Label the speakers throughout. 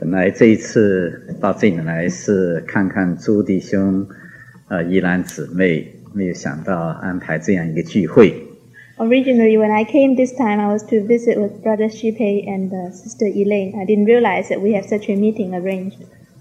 Speaker 1: 本来这一次到这里来是看看朱弟兄宜兰姊妹，没有想到安排这样一个聚会。
Speaker 2: Originally, when I came this time, I was to visit with Brother Shipe and Sister Elaine. I didn't realize that we have such a meeting arranged.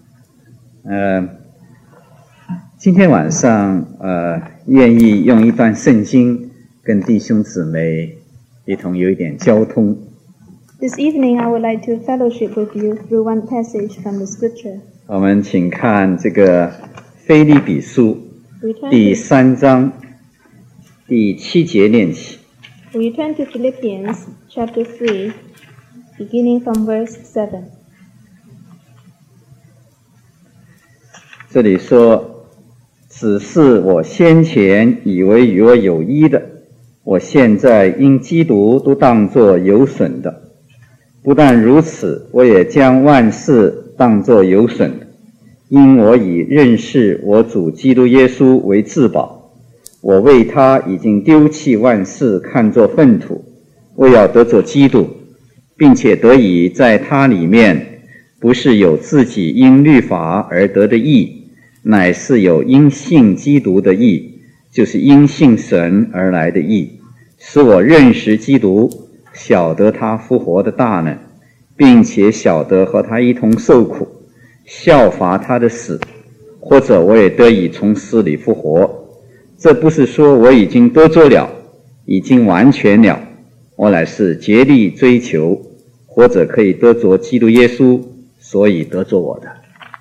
Speaker 1: 今天晚上愿意用一段圣经跟弟兄姊妹一同有一点交通。
Speaker 2: This evening, I would like to fellowship with you through one passage from the Scripture.
Speaker 1: 我们请看这个腓立比书第3章第7节念起。
Speaker 2: We turn to Philippians chapter 3, beginning from verse 7.
Speaker 1: 这里说，只是我先前以为与我有益的，我现在因基督都当作有损的。不但如此，我也将万事当作有损的，因我以认识我主基督耶稣为至宝。我为他已经丢弃万事，看作粪土，为要得着基督，并且得以在他里面，不是有自己因律法而得的义，乃是有因信基督的义，就是因信神而来的义，使我认识基督，晓得他复活的大能，并且晓得和他一同受苦，效法他的死，或者我也得以从死里复活。这不是说我已经得着了，已经完全了，我乃是竭力追求，或者可以得着基督耶稣，所以得着我的。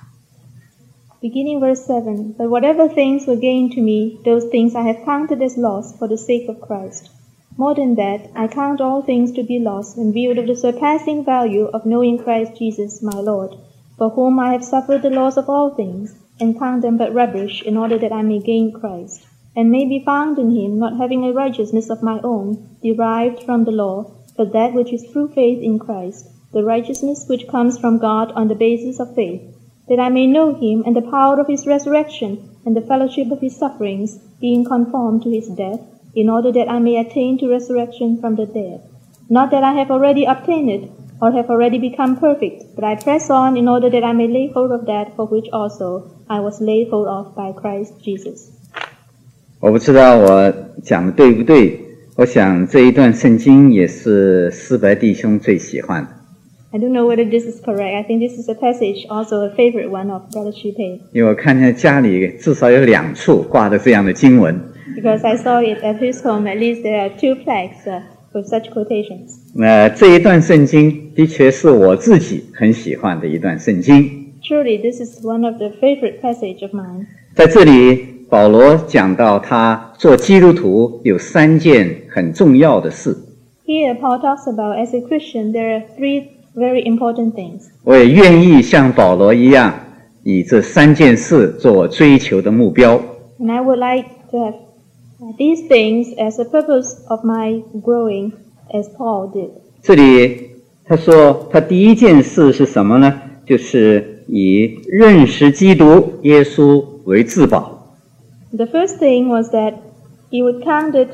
Speaker 2: Beginning verse 7, But whatever things were gained to me, those things I have counted as loss for the sake of Christ. More than that, I count all things to be loss in view of the surpassing value of knowing Christ Jesus my Lord, for whom I have suffered the loss of all things, and count them but rubbish, in order that I may gain Christ, and may be found in him, not having a righteousness of my own, derived from the law, but that which is through faith in Christ, the righteousness which comes from God on the basis of faith, that I may know him and the power of his resurrection, and the fellowship of his sufferings, being conformed to his death, in order that I may attain to resurrection from the dead. Not that I have already obtained it, or have already become perfect, but I press on in order that I may lay hold of that for which also I was laid hold of by Christ Jesus.
Speaker 1: 我不知道我讲的对不对，我想这一段圣经也是思白弟兄最喜欢的。
Speaker 2: I don't know whether this is correct. I think this is a passage, also a favorite one of Brother Shipe.
Speaker 1: 因为我看见家里至少有2处挂着这样的经文。
Speaker 2: Because I saw it at his home, at least there are 2 flags with such quotations.
Speaker 1: 这一段圣经的确是我自己很喜欢的一段圣经。
Speaker 2: Truly, this is one of the favorite passage of mine.
Speaker 1: 在这里，保罗讲到他做基督徒有3件很重要的事。
Speaker 2: Here, Paul talks about as a Christian, there are 3 very important things.
Speaker 1: 我也愿意像保罗一样，以这3件事做我追求的目标。
Speaker 2: And I would like to have these things as a purpose of my growing, as Paul did.
Speaker 1: 这里他说他第一件事是什么呢？就是以认识基督耶稣为至宝。
Speaker 2: The first thing was that he would count it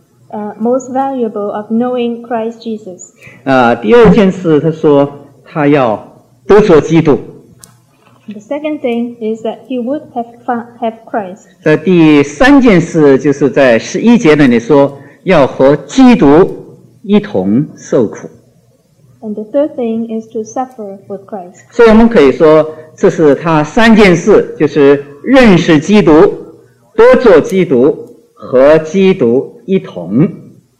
Speaker 2: most valuable of knowing Christ Jesus.
Speaker 1: 第二件事他说他要得着基督。
Speaker 2: The second thing is that he would have Christ.
Speaker 1: 在第3件事就是在11节那里说要和基督一同受苦。
Speaker 2: And the third thing is to suffer with Christ.
Speaker 1: 所以我们可以说这是他3件事，就是认识基督、得着基督和基督一同。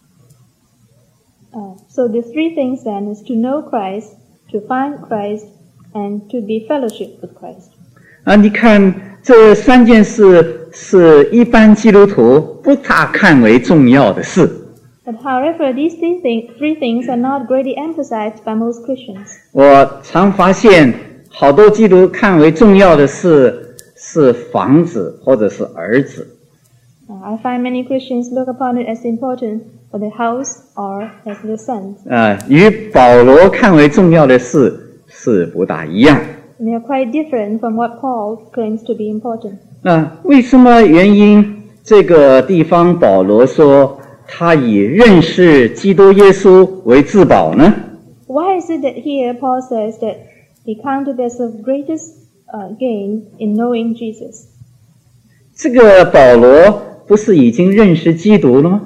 Speaker 2: So the 3 things then is to know Christ, to find Christ, and to be fellowship with Christ.
Speaker 1: 你看这3件事是一般基督徒不大看为重要的事。
Speaker 2: But however, these 3 things are not greatly emphasized by most Christians.
Speaker 1: 我常发现好多基督徒看为重要的事是房子或者是儿子。
Speaker 2: I find many Christians look upon it as important for the house or as the sons.
Speaker 1: 与保罗看为重要的事是不大一样。
Speaker 2: And they are quite different from what Paul claims to be important.
Speaker 1: 为什么原因这个地方保罗说他以认识基督耶稣为至宝呢？
Speaker 2: Why is it that here Paul says that he counted as of greatest gain in knowing Jesus.
Speaker 1: 这个保罗不是已经认识基督了吗？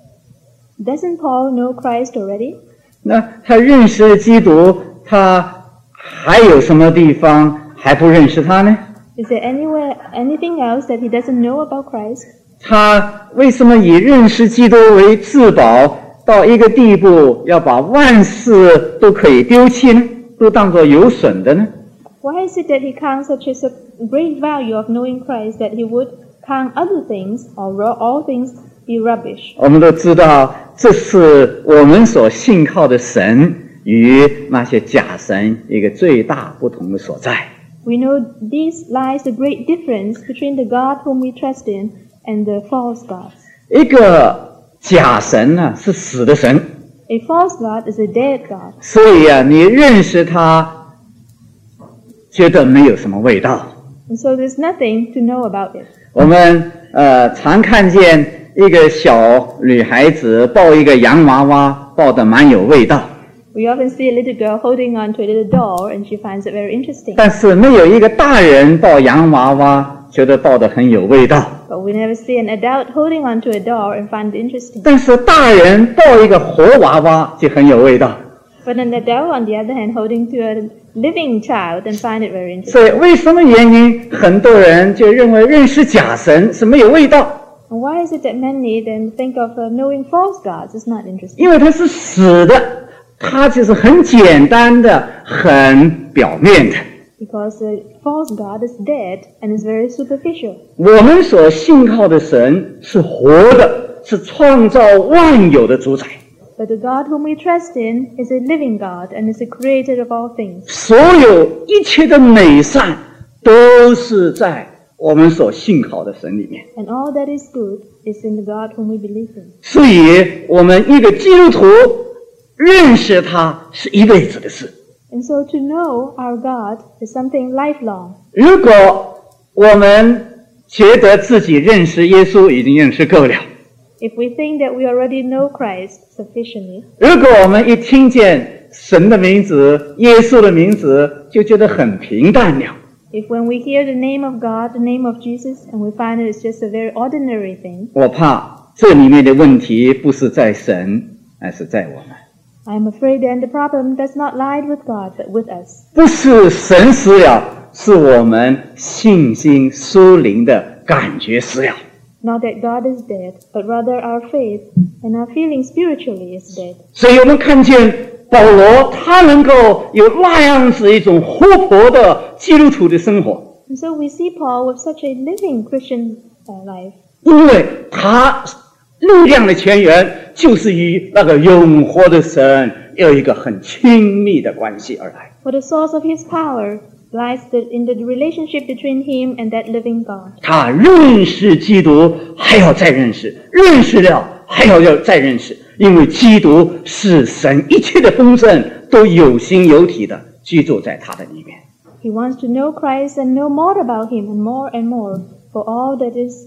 Speaker 2: Doesn't Paul know Christ already?
Speaker 1: 那他认识了基督，他还有什么地方还不认识他呢？
Speaker 2: Is there anything else that he doesn't know about Christ?
Speaker 1: 他为什么以认识基督为至宝，到一个地步要把万事都可以丢弃呢？都当作有损的呢？
Speaker 2: Why is it that he counts such a great value of knowing Christ that he would count other things or all things be rubbish?
Speaker 1: 我们都知道，这是我们所信靠的神与那些假神一个最大不同的所在。
Speaker 2: We know this lies the great difference between the God whom we trust in and the false gods.
Speaker 1: 一个假神呢，是死的神，
Speaker 2: A false god is a dead god.
Speaker 1: 所以啊，你认识他，觉得没有什么味道。
Speaker 2: And so there's nothing to know about it.
Speaker 1: 我们常看见一个小女孩子抱一个洋娃娃，抱得蛮有味道。
Speaker 2: We often see a little girl holding on to a little doll and she finds it very interesting.
Speaker 1: 但是没有一个大人抱洋娃娃，觉得抱得很有味道。
Speaker 2: But we never see an adult holding on to a doll and find it interesting.
Speaker 1: 但是大人抱一个活娃娃就很有味道。
Speaker 2: But an adult, on the other hand, holding to a living child and find it very interesting.
Speaker 1: 所以为什么原因，很多人就认为认识假神是没有味道？
Speaker 2: And why is it that many then think of knowing false gods is not interesting?
Speaker 1: 因为它是死的，它就是很简单的、很表面的。
Speaker 2: Because the false god is dead and is very superficial.
Speaker 1: 我们所信靠的神是活的，是创造万有的主宰。
Speaker 2: But the God whom we trust in is a living God and is the creator of all things.
Speaker 1: 所有一切的美善都是在我们所信靠的神里面。
Speaker 2: And all that is good is in the God whom we believe in.
Speaker 1: 所以我们一个基督徒认识他是一辈子的事。
Speaker 2: And so to know our God is something lifelong.
Speaker 1: 如果我们觉得自己认识耶稣已经认识够了，
Speaker 2: If we think that we already know Christ sufficiently,
Speaker 1: 如果我们一听见神的名字、耶稣的名字，就觉得很平淡了，
Speaker 2: if when we hear the name of God, the name of Jesus, and we find it is just a very ordinary thing,
Speaker 1: 我怕这里面的问题不是在神，而是在我们。
Speaker 2: I'm afraid then the problem does not lie with God, but with us.
Speaker 1: 不是神死了，是我们信心属灵的感觉死了。
Speaker 2: Not that God is dead, but rather our faith and our feeling spiritually is dead.
Speaker 1: 所以我们看见保罗，他能够有那样子一种活泼的基督徒的生活，
Speaker 2: And so we see Paul with such a living Christian life,
Speaker 1: 因为他力量的泉源就是与那个永活的神有一个很亲密的关系而来。
Speaker 2: for the source of his power lies in the relationship between him and that living God.
Speaker 1: 他认识基督，还要再认识，认识了还要再认识，因为基督是神一切的丰盛都有形有体的居住在他的里面。
Speaker 2: He wants to know Christ and know more about him and more, for all that is,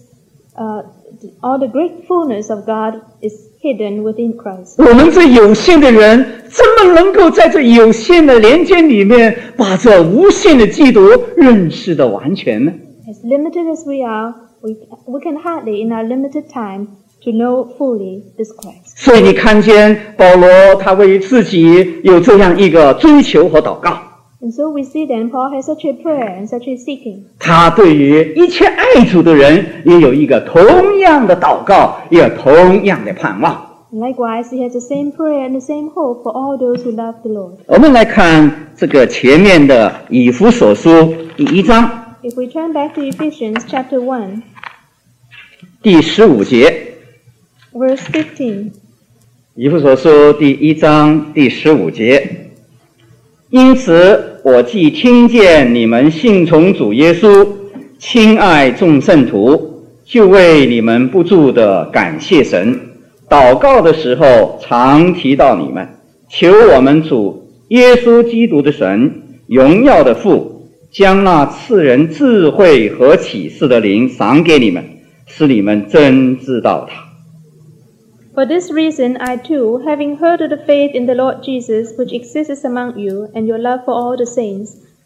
Speaker 2: all the great fullness of God is hidden within Christ.
Speaker 1: 我们这有限的人，怎么能够在这有限的连接里面，把这无限的基督认识的完全呢？
Speaker 2: As limited as we are, we can hardly in our limited time to know fully this Christ.
Speaker 1: 所以你看见保罗他为自己有这样一个追求和祷告，
Speaker 2: And so we see then Paul has such a prayer and such a seeking.
Speaker 1: 他对于一切爱主的人也有一个同样的祷告，也有同样的盼望。
Speaker 2: And likewise, he has the same prayer and the same hope for all those who love the Lord.
Speaker 1: 我们来看这个前面的以弗所书第1章
Speaker 2: If we turn back to Ephesians chapter 1,
Speaker 1: 第15节，
Speaker 2: verse 15.
Speaker 1: 以弗所书第1章第15节。因此，我既听见你们信从主耶稣，亲爱众圣徒，就为你们不住的感谢神。祷告的时候，常提到你们，求我们主耶稣基督的神，荣耀的父，将那赐人智慧和启示的灵赏给你们，使你们真知道他。
Speaker 2: For this reason, I too, having heard of the faith in the Lord Jesus, which exists among you, and your love for all the saints,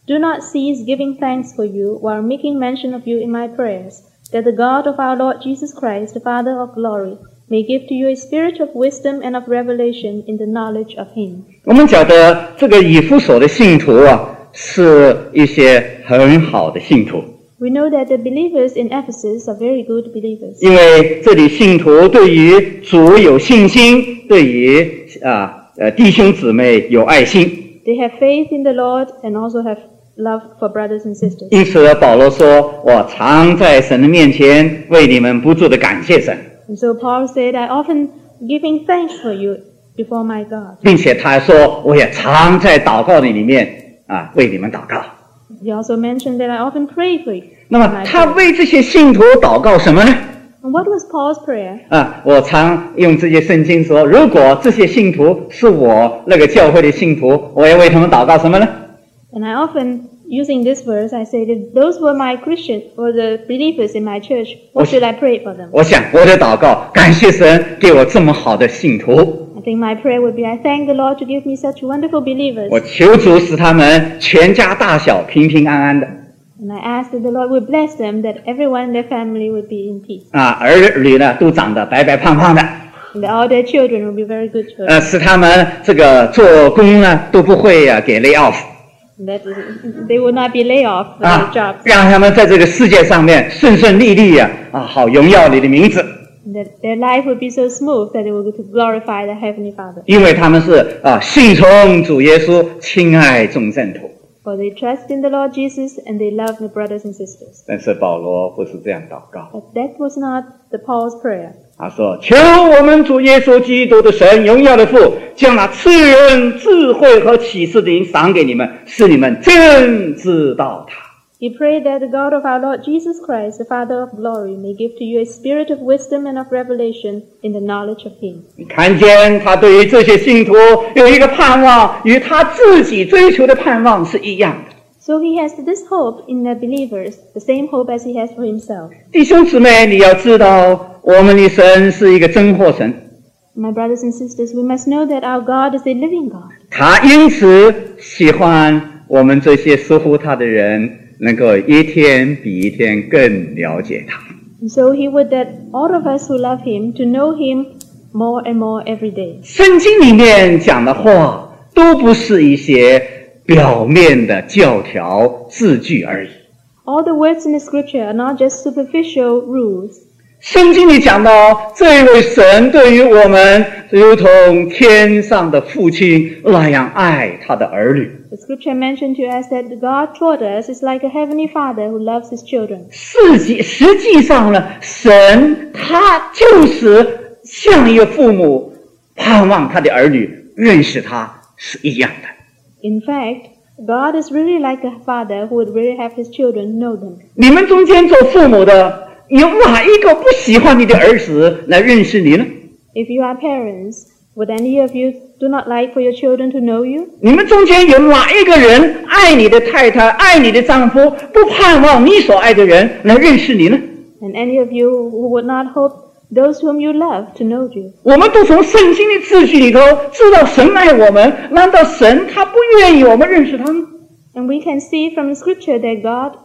Speaker 2: Do not cease giving thanks for you while making mention of you in my prayers, that the God of our Lord Jesus Christ, the Father of glory, may give to you a spirit of wisdom and of revelation in the knowledge of him.
Speaker 1: 我们觉得这个以弗所的信徒啊，是一些很好的信徒。
Speaker 2: We know that the believers in Ephesus are very good believers.
Speaker 1: 因为这里信徒对于主有信心，对于弟兄姊妹有爱心。
Speaker 2: They have faith in the Lord and also have love for brothers and sisters.
Speaker 1: 因此保罗说，我常在神的面前为你们不住的感谢神。
Speaker 2: And so Paul said, I often giving thanks for you before my God.
Speaker 1: 并且他还说，我也常在祷告的里面为你们祷告。
Speaker 2: He also mentioned that I often pray for you.
Speaker 1: 那么他为这些信徒祷告什么呢？
Speaker 2: And what was Paul's prayer?
Speaker 1: 我常用这些圣经说，如果这些信徒是我那个教会的信徒，我要为他们祷告什么呢？
Speaker 2: And I often, using this verse, I say that those were my Christians or the believers in my church. What should I pray for them?
Speaker 1: 我想我的祷告，感谢神给我这么好的信徒。
Speaker 2: I think my prayer would be, I thank the Lord to give me such wonderful believers.
Speaker 1: 我求主使他们全家大小平平安安的。
Speaker 2: And I ask that the Lord would bless them, that everyone in their family would be in peace.
Speaker 1: 儿女呢都长得白白胖胖的。
Speaker 2: And that all their children will be very good children.
Speaker 1: 使他们这个做工呢都不会给 lay off。
Speaker 2: And that they will not be laid off from their jobs.
Speaker 1: 让他们在这个世界上面顺顺利利好荣耀你的名字。
Speaker 2: And that their life would be so smooth that they will glorify the Heavenly Father.
Speaker 1: 因为他们是信从主耶稣，亲爱众圣徒。
Speaker 2: For they trust in the Lord Jesus and they love their brothers and sisters.
Speaker 1: 但是保罗不是这样祷告。
Speaker 2: But that was not the Paul's prayer.
Speaker 1: 他说：“求我们主耶稣基督的神，荣耀的父，将那赐人智慧和启示的灵赏给你们，使你们真知道他。”
Speaker 2: He prayed that the God of our Lord Jesus Christ, the Father of glory, may give to you a spirit of wisdom and of revelation in the knowledge of him.
Speaker 1: 你看见他对于这些信徒有一个盼望，与他自己追求的盼望是一样的。
Speaker 2: So he has this hope in the believers, the same hope as he has for himself.
Speaker 1: 弟兄姊妹，你要知道，我们的神是一个真活神。
Speaker 2: My brothers and sisters, we must know that our God is a living God.
Speaker 1: 他因此喜欢我们这些属乎他的人，能够一天比一天更了解他。
Speaker 2: And so he would that all of us who love him to know him more and more every day.
Speaker 1: 圣经里面讲的话，都不是一些表面的教条字句而已。
Speaker 2: All the words in the scripture are not just superficial rules.
Speaker 1: 圣经里讲到，这位神对于我们如同天上的父亲那样爱他的儿女。
Speaker 2: The scripture mentioned to us that God toward us is like a heavenly father who loves his children.
Speaker 1: 实际上呢，神他就是像一个父母盼望他的儿女认识他是一样的。
Speaker 2: In fact, God is really like a father who would really have his children know them.
Speaker 1: 你们中间做父母的，有哪一个不喜欢你的儿子来认识你呢？
Speaker 2: If you are parents, would any of you do not like for your children to know you?
Speaker 1: 你们中间有哪一个人爱你的太太，爱你的丈夫，不盼望你所爱的人来认识你呢？
Speaker 2: And any of you who would not hope those whom you love to know you?
Speaker 1: 我们都从圣经的字句里头知道神爱我们，难道神他不愿意我们认识他吗？
Speaker 2: And we can see from the scripture that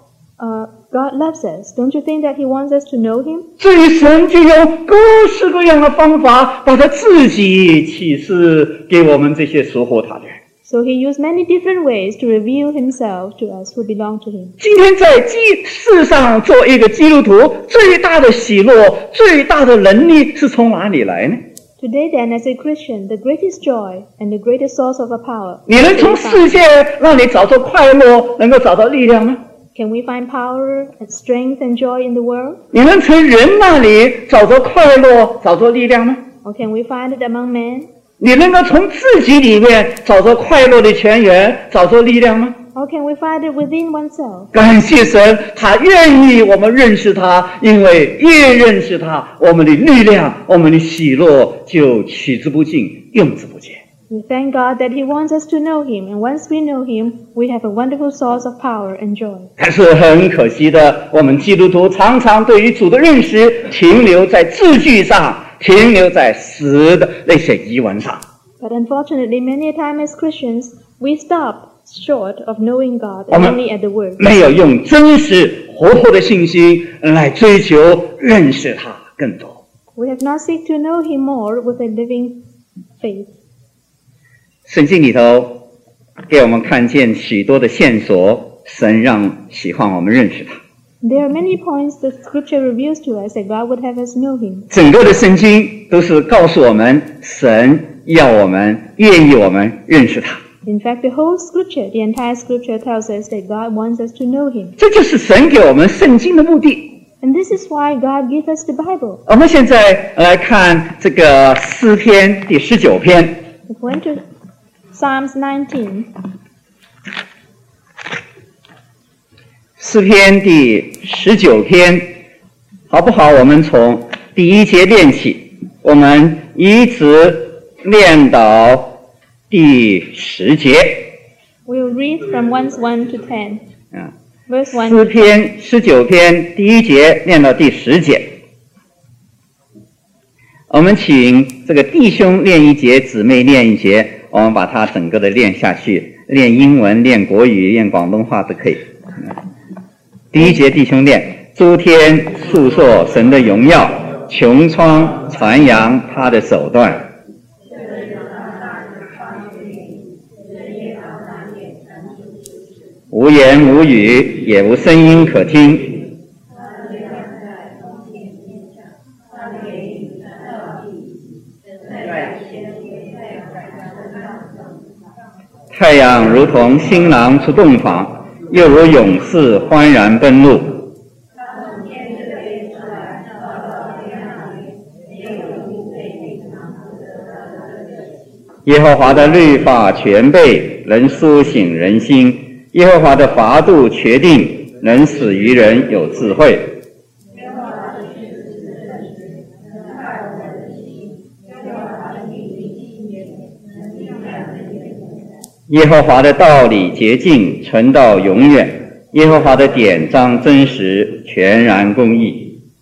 Speaker 2: God loves us. Don't you think that he wants us to know him?
Speaker 1: 至于神就用各式各样的方法，把他自己启示给我们这些属乎他的人。
Speaker 2: So he used many different ways to reveal himself to us who belong to him.
Speaker 1: 今天在世上做一个基督徒，最大的喜乐、最大的能力是从哪里来呢？
Speaker 2: Today then, as a Christian, the greatest joy and the greatest source of our power.
Speaker 1: 你能从世界让你找到快乐，能够找到力量吗？
Speaker 2: Can we find power and strength and joy in the world?
Speaker 1: 你能从人那里找到快乐，找到力量吗？
Speaker 2: Or can we find it among men?
Speaker 1: 你能够从自己里面找到快乐的泉源，找到力量吗？
Speaker 2: Or can we find it within oneself?
Speaker 1: 感谢神，他愿意我们认识他，因为越认识他，我们的力量、我们的喜乐就取之不尽，用之不竭。
Speaker 2: We thank God that he wants us to know him, and once we know him, we have a wonderful source of power and joy.
Speaker 1: 但是很可惜的，我们基督徒常常对于主的认识停留在字句上，停留在词的那些疑问上。
Speaker 2: But unfortunately, many a time as Christians, we stop short of knowing God
Speaker 1: 我
Speaker 2: and
Speaker 1: 们
Speaker 2: only at the Word.
Speaker 1: 没有用真实活泼的信心来追求认识他更多。
Speaker 2: We have not seek to know Him more with a living faith.
Speaker 1: 圣经里头给我们看见许多的线索，神喜欢我们认识他。
Speaker 2: There are many points that Scripture reveals to us that God would have us know Him.
Speaker 1: 整个的圣经都是告诉我们，神要我们、愿意我们认识他。
Speaker 2: In fact, the whole Scripture, the entire Scripture tells us that God wants us to know Him.
Speaker 1: 这就是神给我们圣经的目的。
Speaker 2: And this is why God gave us the Bible.
Speaker 1: 我们现在来看这个诗篇第19篇。
Speaker 2: If we went to Psalms 19,
Speaker 1: 诗篇第19篇，好不好？我们从第1节练起，我们一直练到第10节。
Speaker 2: we'll read from verse 1 to 10. Verse 1.
Speaker 1: 诗篇19篇第1节念到第10节。我们请这个弟兄练1节，姊妹练1节，我们把它整个的练下去，练英文、练国语、练广东话都可以。第1节弟兄练：诸天述说神的荣耀，穹苍传扬他的手段。无言无语，也无声音可听。太阳如同新郎出洞房，又如勇士欢然奔路。耶和华的律法全备，能苏醒人心；耶和华的法度确定，能使愚人有智慧。耶和华的道理洁净，存到永远；耶和华的典章真实，全然公义。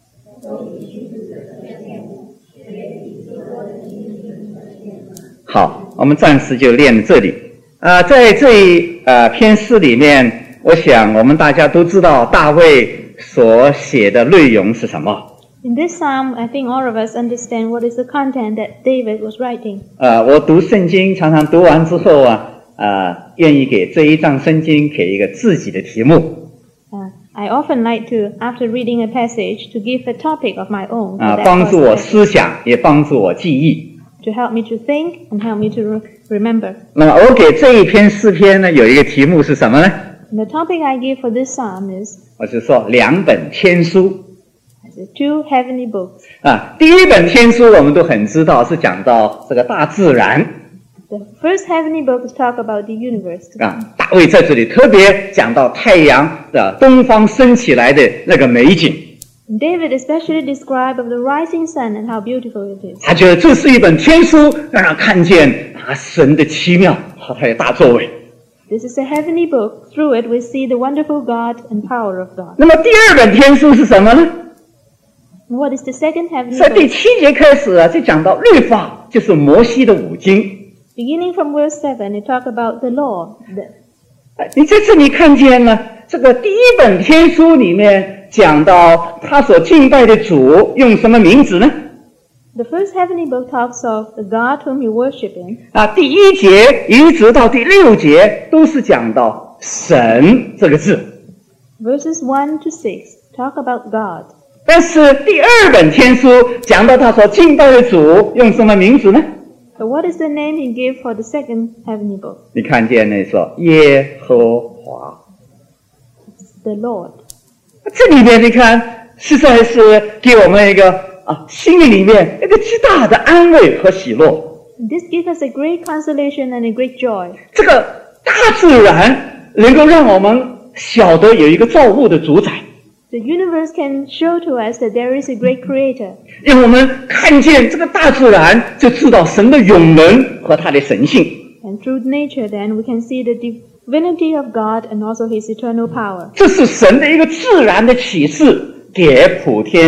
Speaker 1: 好，我们暂时就练这里。在这一篇诗里面，我想我们大家都知道大卫所写的内容是什么。
Speaker 2: In this psalm, I think all of us understand what is the content that David was writing.
Speaker 1: 我读圣经常常读完之后愿意给这一章圣经给一个自己的题目。
Speaker 2: I often like to, after reading a passage, to give a topic of my own.
Speaker 1: 帮助我思想，也帮助我记忆。
Speaker 2: To help me to think and help me to remember.
Speaker 1: 那么我给这一篇诗篇呢，有一个题目是什么呢？
Speaker 2: And the topic I give for this psalm is
Speaker 1: 我是说2本天书。
Speaker 2: two heavenly books.
Speaker 1: 第一本天书我们都很知道是讲到这个大自然。
Speaker 2: The first heavenly book is talk about the universe.
Speaker 1: 大卫在这里特别讲到太阳的东方升起来的那个美景。
Speaker 2: David especially described of the rising sun and how beautiful it is.
Speaker 1: 他觉得这是一本天书，让他看见神的奇妙和他的大作为。
Speaker 2: This is a heavenly book. Through it we see the wonderful God and power of God.
Speaker 1: 那么第2本天书是什么呢？
Speaker 2: What is the second heavenly
Speaker 1: 在第
Speaker 2: book?
Speaker 1: 7节开始就讲到律法，就是摩西的5经。
Speaker 2: Beginning from verse 7, it talk about the law.
Speaker 1: 你在这里看见了这个第1本天书里面讲到他所敬拜的主用什么名字呢？
Speaker 2: The first heavenly book talks of the God whom he worshiping.
Speaker 1: 第1节一直到第6节都是讲到神这个字。
Speaker 2: Verses 1 to 6 talk about God.
Speaker 1: 但是第2本天书讲到他所敬拜的主用什么名字呢？
Speaker 2: So what is the name he gave for the second heavenly book?
Speaker 1: 你看见那说耶和华。
Speaker 2: It's the Lord.
Speaker 1: 这里面你看实在是给我们一个心里面一个极大的安慰和喜乐。
Speaker 2: This gives us a great consolation and a great joy.
Speaker 1: 这个大自然能够让我们晓得有一个造物的主宰。
Speaker 2: The universe can show to us that there is a great creator.
Speaker 1: 让我们看见这个大自然，就知道神的永能和他的神性。
Speaker 2: And through nature then we can see the divinity of God and also his eternal power.
Speaker 1: 这是神的一个自然的启示，给普天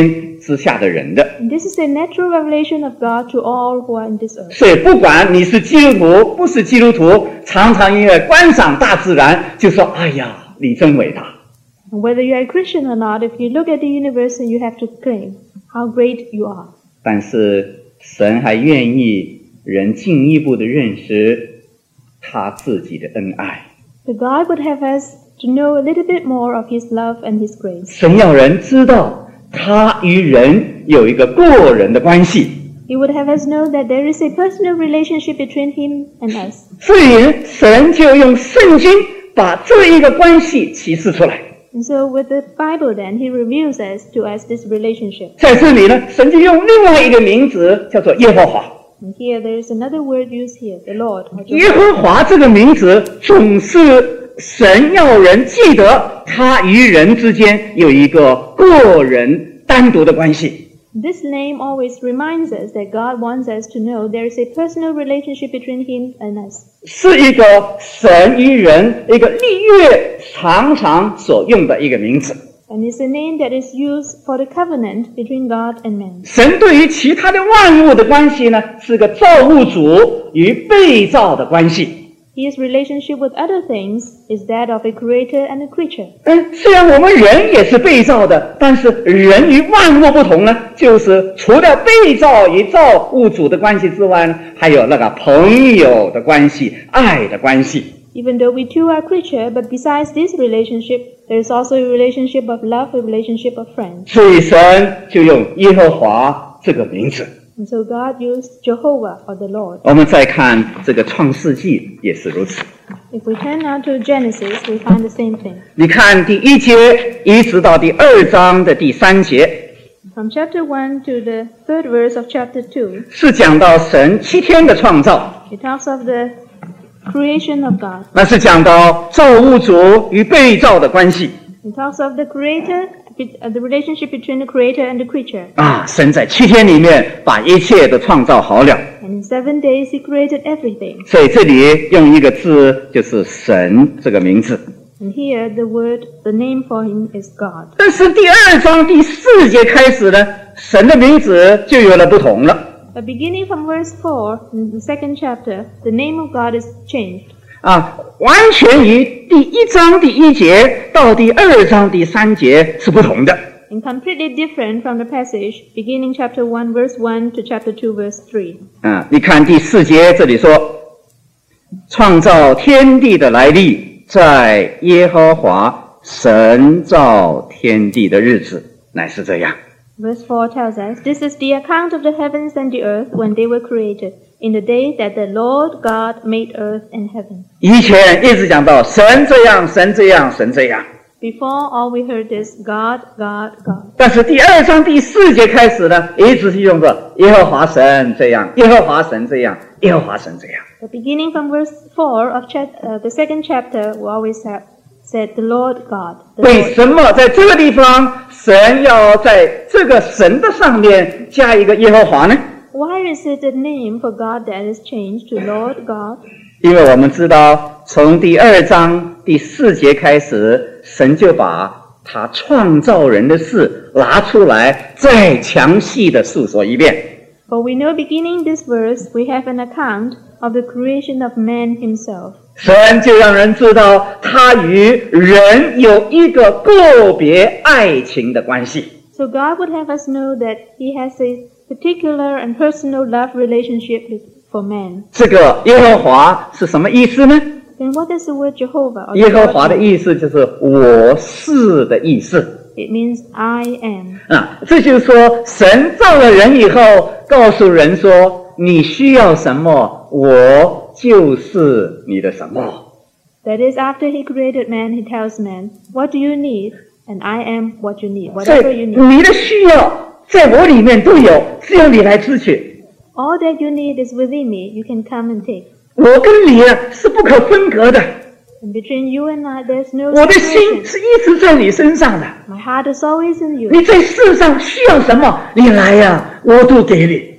Speaker 1: 之下的人的。
Speaker 2: And this is a natural revelation of God to all who are in this earth.
Speaker 1: 所以不管你是基督徒不是基督徒，常常因为观赏大自然就说，哎呀，你真伟大。
Speaker 2: And whether you are a Christian or not, if you look at the universe, you have to claim how great you are.
Speaker 1: 但是神还愿意人进一步的认识他自己的恩爱。
Speaker 2: But God would have us to know a little bit more of His love and His grace.
Speaker 1: 神要人知道他与人有一个个人的关系。
Speaker 2: He would have us know that there is a personal relationship between Him and us.
Speaker 1: 所以神就用圣经把这一个关系启示出来。
Speaker 2: And so with the Bible then, He reveals to us this relationship.
Speaker 1: 在这里呢，神就用另外一个名字叫做耶和华。
Speaker 2: And here there is another word used here, the Lord. Or
Speaker 1: 耶和华这个名字总是神要人记得他与人之间有一个个人单独的关系。
Speaker 2: This name always reminds us that God wants us to know there is a personal relationship between Him and us.
Speaker 1: 是一个神与人一个立约常常所用的一个名字。
Speaker 2: And it's a name that is used for the covenant between God and man.
Speaker 1: 神对于其他的万物的关系呢，是个造物主与被造的关系。
Speaker 2: His relationship with other things is that of a creator and a creature.
Speaker 1: 虽然我们人也是被造的，但是人与万物不同呢，就是除了被造与造物主的关系之外呢，还有那个朋友的关系、爱的关系。
Speaker 2: Even though we too are creature, but besides this relationship, there is also a relationship of love, a relationship of friends.
Speaker 1: 所以神就用耶和华这个名字。
Speaker 2: And so God used Jehovah or the Lord.
Speaker 1: 我们再看这个创世纪也是如此。
Speaker 2: If we turn now to Genesis, we find the same thing.
Speaker 1: 你看第1节一直到第2章的第3节，
Speaker 2: From chapter 1 to the 3rd verse of chapter 2,
Speaker 1: 是讲到神7天的创造，
Speaker 2: it talks of the creation of God.
Speaker 1: 那是讲到造物主与被造的关系。
Speaker 2: It talks of the creator, the relationship between the creator and the creature.
Speaker 1: 神在7天里面把一切都创造好了。
Speaker 2: And in 7 days He created everything.
Speaker 1: 所以这里用一个字就是神这个名字。
Speaker 2: And here the word, the name for Him is God.
Speaker 1: 但是第2章第4节开始呢，神的名字就有了不同了。
Speaker 2: But beginning from verse 4, in the 2nd chapter, the name of God is changed.
Speaker 1: 完全与第1章第1节到第2章第3节是不同的。
Speaker 2: And completely different from the passage beginning chapter 1 verse 1 to chapter 2 verse 3.
Speaker 1: 你看第4节这里说，创造天地的来历，在耶和华神造天地的日子乃是这样。
Speaker 2: Verse 4 tells us, This is the account of the heavens and the earth when they were created, in the day that the Lord God made earth and heaven.
Speaker 1: 以前一直讲到神这样，神这样，神这样。
Speaker 2: Before, all we heard is God, God, God.
Speaker 1: 但是第2章第4节开始呢，一直是用着耶和华神这样，耶和华神这样，耶和华神这样。
Speaker 2: But beginning from verse 4 of the 2nd chapter, we always have said the Lord God. The
Speaker 1: 为
Speaker 2: Lord.
Speaker 1: 什么在这个地方神要在这个神的上面加一个耶和华呢？
Speaker 2: Why is it a name for God that is changed to Lord God?
Speaker 1: 因为我们知道，从第2章第4节开始，神就把他创造人的事拿出来，再详细的述说一遍。
Speaker 2: For we know beginning this verse, we have an account of the creation of man himself.
Speaker 1: 神就让人知道，他与人有一个个别爱情的关系。
Speaker 2: So God would have us know that He has a particular and personal love relationship for man.
Speaker 1: 这个耶和华是什么意思呢？
Speaker 2: Then what is the word Jehovah? Or
Speaker 1: 耶和
Speaker 2: God
Speaker 1: 华的
Speaker 2: mean?
Speaker 1: 意思就是我是的意思。
Speaker 2: It means I am.
Speaker 1: 这就是说，神造了人以后，告诉人说：“你需要什么，我就是你的什么。”
Speaker 2: That is, after He created man, He tells man, "What do you need? And I am what you need.
Speaker 1: 所
Speaker 2: Whatever
Speaker 1: 以
Speaker 2: you need."
Speaker 1: 你的需要在我里面都有，只有你来支取。
Speaker 2: All that you need is within me. You can come and take.
Speaker 1: 我跟你是不可分割的，
Speaker 2: And between you and I, there's no
Speaker 1: 我的心
Speaker 2: separation.
Speaker 1: 是一直在你身上的。
Speaker 2: My heart is always in you.
Speaker 1: 你在世上需要什么，你来呀，我都给你。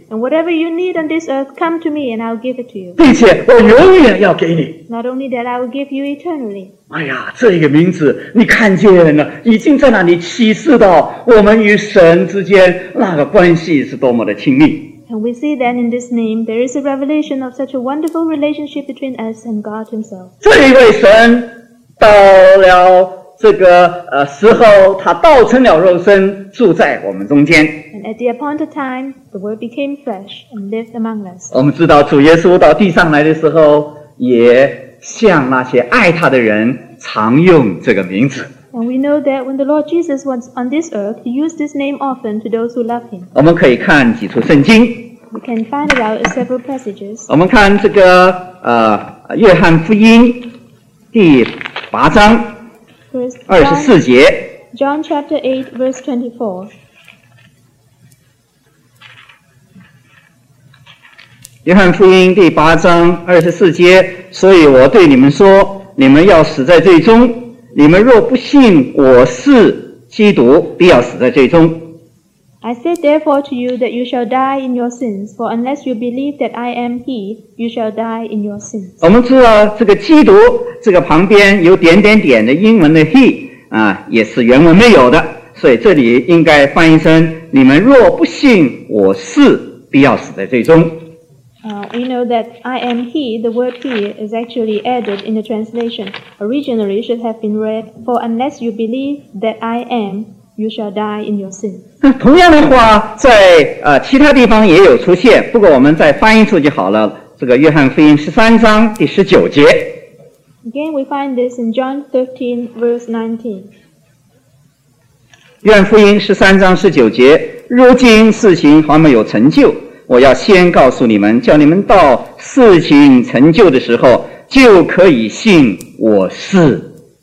Speaker 2: And whatever you need on this earth, come to me and I'll give it to you.
Speaker 3: 并且我永远要给你。
Speaker 2: Not only that, I will give you eternally.
Speaker 3: 哎呀，这个名字你看见了，已经在那里启示到我们与神之间那个关系是多么的亲密。
Speaker 2: And we see that in this name, there is a revelation of such a wonderful relationship between us and God himself.
Speaker 3: 这一位神到了这个时候，他道成了肉身，住在我们中间。
Speaker 2: And at the appointed time, the Word became flesh and lived among us.
Speaker 3: 我们知道主耶稣到地上来的时候，也向那些爱他的人常用这个名字。
Speaker 2: And we know that when the Lord Jesus was on this earth, he used this name often to those who love him.
Speaker 3: 我们可以看几处圣经。
Speaker 2: We can find it out in several passages.
Speaker 3: 我们看这个约翰福音第8章
Speaker 2: First,
Speaker 3: 24节。
Speaker 2: John chapter 8, verse 24.
Speaker 3: 约翰福音第8章24节，所以我对你们说，你们要死在罪中。你们若不信我是基督，必要死在罪中。
Speaker 2: I said therefore to you that you shall die in your sins, for unless you believe that I am he, you shall die in your sins.
Speaker 3: 我们知道这个基督这个旁边有点点点的英文的 he 也是原文没有的，所以这里应该翻译成你们若不信我是，必要死在罪中。
Speaker 2: We know that I am he, the word he is actually added in the translation. Originally should have been read, for unless you believe that I am, you shall die in your sin.
Speaker 3: 同样的话在其他地方也有出现，不过我们再翻译出就好了。这个约翰福音13章第19节。
Speaker 2: Again, we find this in John 13, verse 19.
Speaker 3: 约翰福音13章19节，如今事情还没有成就，我要先告诉你们，叫你们到事情成就的时候，就可以信我是。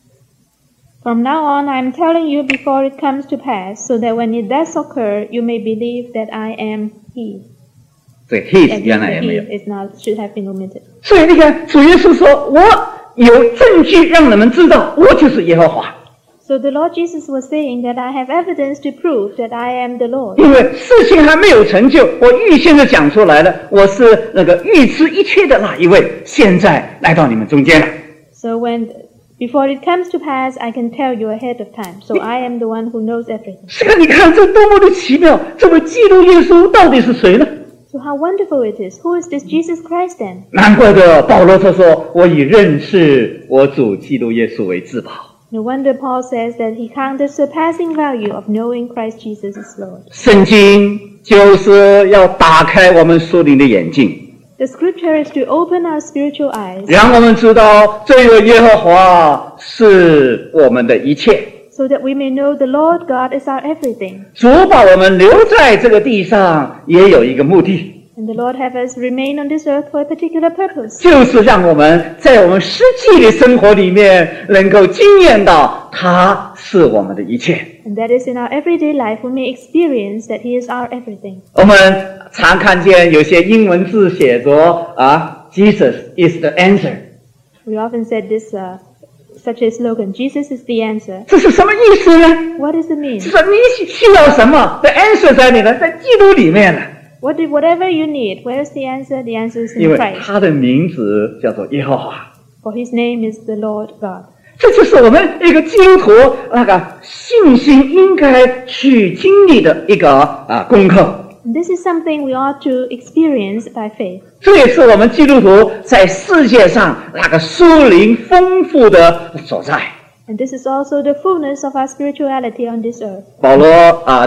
Speaker 2: From now on, I am telling you before it comes to pass, so that when it does occur, you may believe that I am he.
Speaker 3: 这 he
Speaker 2: And
Speaker 3: 原来也
Speaker 2: the
Speaker 3: 没有。
Speaker 2: he is not, should have been omitted.
Speaker 3: 所以你看，主耶稣说：“我有证据让你们知道，我就是耶和华。
Speaker 2: So the Lord Jesus was saying that I have evidence to prove that I am the Lord.
Speaker 3: 因为事情还没有成就，我预先的讲出来了，我是那个预知一切的那一位，现在来到你们中间了。
Speaker 2: So before it comes to pass, I can tell you ahead of time. So I am the one who knows everything.
Speaker 3: 这个你看，这多么的奇妙！这位基督耶稣到底是谁呢？
Speaker 2: So how wonderful it is. Who is this Jesus Christ then?
Speaker 3: 难怪的，保罗他说：“我以认识我主基督耶稣为至宝。”
Speaker 2: No wonder Paul says that he counted the surpassing value of knowing Christ Jesus as Lord.
Speaker 3: 圣经就是要打开我们属灵的眼睛，
Speaker 2: The scripture is to open our spiritual eyes
Speaker 3: 让我们知道这位耶和华是我们的一切。
Speaker 2: so that we may know the Lord God is our everything.
Speaker 3: 主把我们留在这个地上，也有一个目的，
Speaker 2: And the Lord have us remain on this earth for a particular purpose.
Speaker 3: 就是让我们在我们实际的生活里面能够经验到他是我们的一切。
Speaker 2: And that is in our everyday life we may experience that He is our everything.
Speaker 3: 我们常看见有些英文字写着Jesus is the answer，
Speaker 2: We often said this, such a slogan, Jesus is the answer.
Speaker 3: 这是什么意思呢？
Speaker 2: What does it mean?
Speaker 3: 是说你需要什么 ，the answer 在哪呢？在基督里面了。
Speaker 2: Whatever you need, where is the answer? The answer is
Speaker 3: 因
Speaker 2: in
Speaker 3: 为
Speaker 2: Christ.
Speaker 3: 他的名字叫做耶和华，
Speaker 2: For His name is the Lord God.
Speaker 3: 这就是我们一个基督徒那个信心应该去经历的一个功课。
Speaker 2: And this is something we ought to experience by faith.
Speaker 3: 这也是我们基督徒在世界上那个属灵丰富的所在。
Speaker 2: And this is also the fullness of our spirituality on this earth.
Speaker 3: 保罗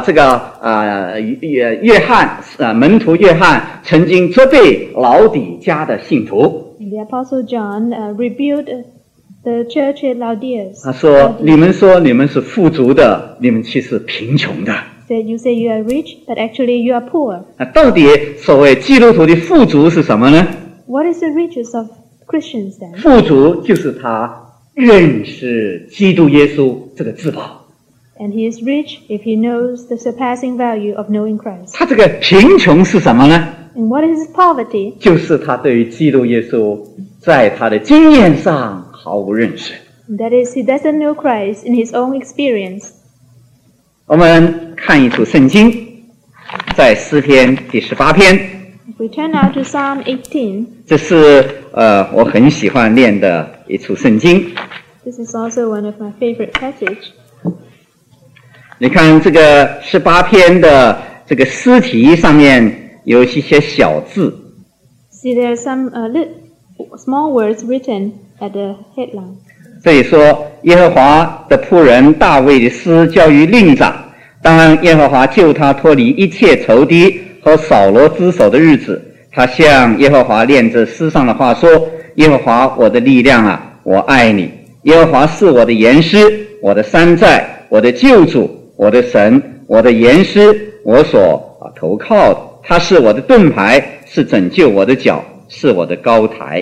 Speaker 3: 约翰门徒约翰曾经责备老底家的信徒，
Speaker 2: And the Apostle John rebuked the church at Laodiceas.
Speaker 3: 他说：“你们说你们是富足的，你们其实贫穷的。”
Speaker 2: Said you say you are rich, but actually you are poor.
Speaker 3: 到底所谓基督徒的富足是什么呢？
Speaker 2: What is the riches of Christians then?
Speaker 3: 富足就是他认识基督耶稣这个至宝。
Speaker 2: And he is rich if he knows the surpassing value of knowing Christ.
Speaker 3: 他这个贫穷是什么呢？
Speaker 2: And what is his poverty?
Speaker 3: 就是他对于基督耶稣在他的经验上毫无认识。
Speaker 2: And that is, he doesn't know Christ in his own experience.
Speaker 3: 我们看一处圣经， 在诗篇第18篇。
Speaker 2: If we turn now to Psalm 18,
Speaker 3: 这是我很喜欢念的一处圣经。
Speaker 2: this is also one of my favorite passages.
Speaker 3: 你看这个18篇的这个诗题上面有一些小字，
Speaker 2: See, there are some small words written at the headline.
Speaker 3: 这里说耶和华的仆人大卫的诗交于令长，当耶和华救他脱离一切仇敌和扫罗之手的日子，他向耶和华念着诗上的话说：耶和华我的力量啊，我爱你。耶和华是我的岩石，我的山寨，我的救主，我的神，我的岩石，我所投靠的。他是我的盾牌，是拯救我的脚，是我的高台。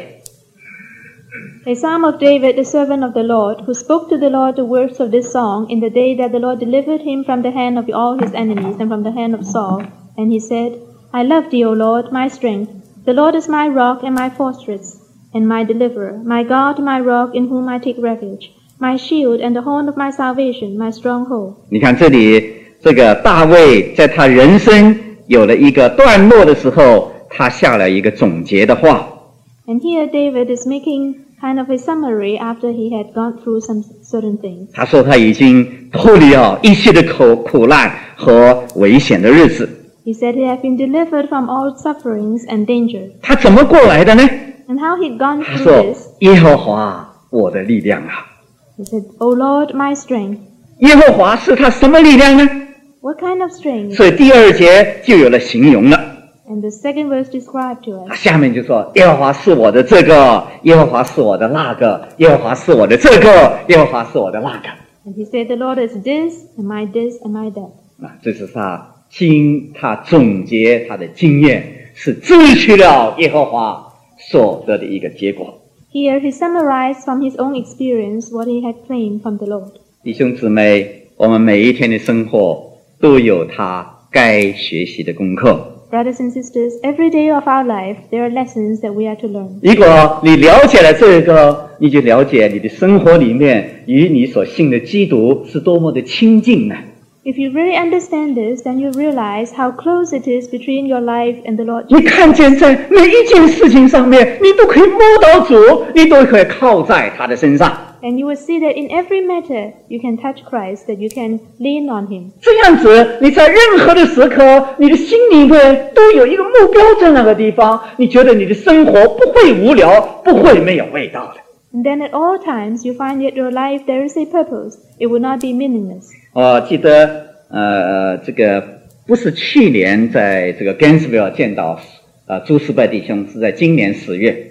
Speaker 2: A psalm of David, the servant of the Lord, who spoke to the Lord the words of this song in the day that the Lord delivered him from the hand of all his enemies and from the hand of Saul. And he said, I love thee, O Lord, my strength. The Lord is my rock and my fortress and my deliverer, my God, my rock in whom I take refuge, my shield and the horn of my salvation, my stronghold.
Speaker 3: 你看这里，这个大卫在他人生有了一个段落的时候，他下了一个总结的话。
Speaker 2: And here David is making kind of a summary after he had gone through some certain things.
Speaker 3: 他说他已经脱离了一切的苦难和危险的日子。
Speaker 2: He said he had been delivered from all sufferings and danger.
Speaker 3: 他怎么过来的呢？
Speaker 2: And how he'd gone
Speaker 3: 他
Speaker 2: through
Speaker 3: 说
Speaker 2: this,
Speaker 3: 耶和华我的力量啊。
Speaker 2: he said, O Lord, my strength.
Speaker 3: 耶和华是他什么力量呢？
Speaker 2: What kind of strength?
Speaker 3: 所以第2节就有了形容了。
Speaker 2: And the second verse described to
Speaker 3: 他
Speaker 2: us.
Speaker 3: 下面就说耶和华是我的这个，耶和华是我的那个，耶和华是我的这个，耶和华是我的那个。
Speaker 2: And he said, the Lord is this, and my this, and my that.
Speaker 3: 这是他总结他的经验，是支取了耶和华所得的一个结果。
Speaker 2: Here he summarized from his own experience what he had claimed from the Lord.
Speaker 3: 弟兄姊妹，我们每一天的生活都有他该学习的功课。
Speaker 2: Brothers and sisters, every day of our life, there are lessons that we are to learn.
Speaker 3: 如果你了解了这个，你就了解你的生活里面与你所信的基督是多么的亲近呢？
Speaker 2: If you really understand this, then you realize how close it is between your life and the Lord
Speaker 3: 你
Speaker 2: Jesus.
Speaker 3: 看见在每一件事情上面，你都可以摸到主，你都可以靠在他的身上。
Speaker 2: And you will see that in every matter, you can touch Christ, that you can lean on him.
Speaker 3: 这样子，你在任何的时刻，你的心里面都有一个目标在那个地方，你觉得你的生活不会无聊，不会没有味道的。
Speaker 2: And then at all times, you find that your life, there is a purpose. It will not be meaningless.
Speaker 3: 我记得这个不是去年在这个 Gainesville 见到朱斯拜弟兄，是在今年10月。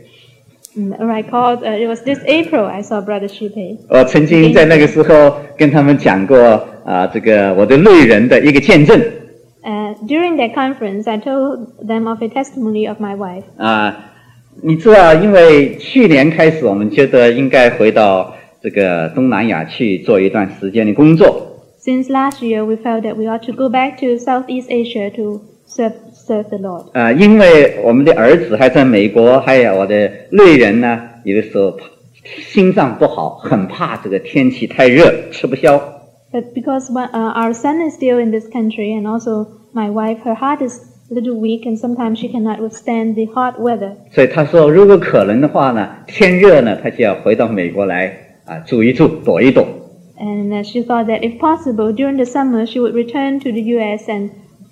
Speaker 2: I recall it was this April I saw Brother Shipe.
Speaker 3: 我曾经在那个时候跟他们讲过这个我的类人的一个见证。
Speaker 2: During that conference, I told them of a testimony of my wife.
Speaker 3: 你知道，因为去年开始，我们觉得应该回到这个东南亚去做一段时间的工作。
Speaker 2: Since last year, we felt that we ought to go back to Southeast Asia to serve the Lord.
Speaker 3: 因为我们的儿子还在美国，还有我的类人呢，有的时候心脏不好，很怕这个天气太热，吃不消。
Speaker 2: But because our son is still in this country, and also my wife, her heart is a little weak, and sometimes she cannot withstand the hot weather.
Speaker 3: 所以他说，如果可能的话呢，天热呢，他就要回到美国来住一住，躲一躲。
Speaker 2: And she thought that if possible, during the summer, she would return to the U.S. and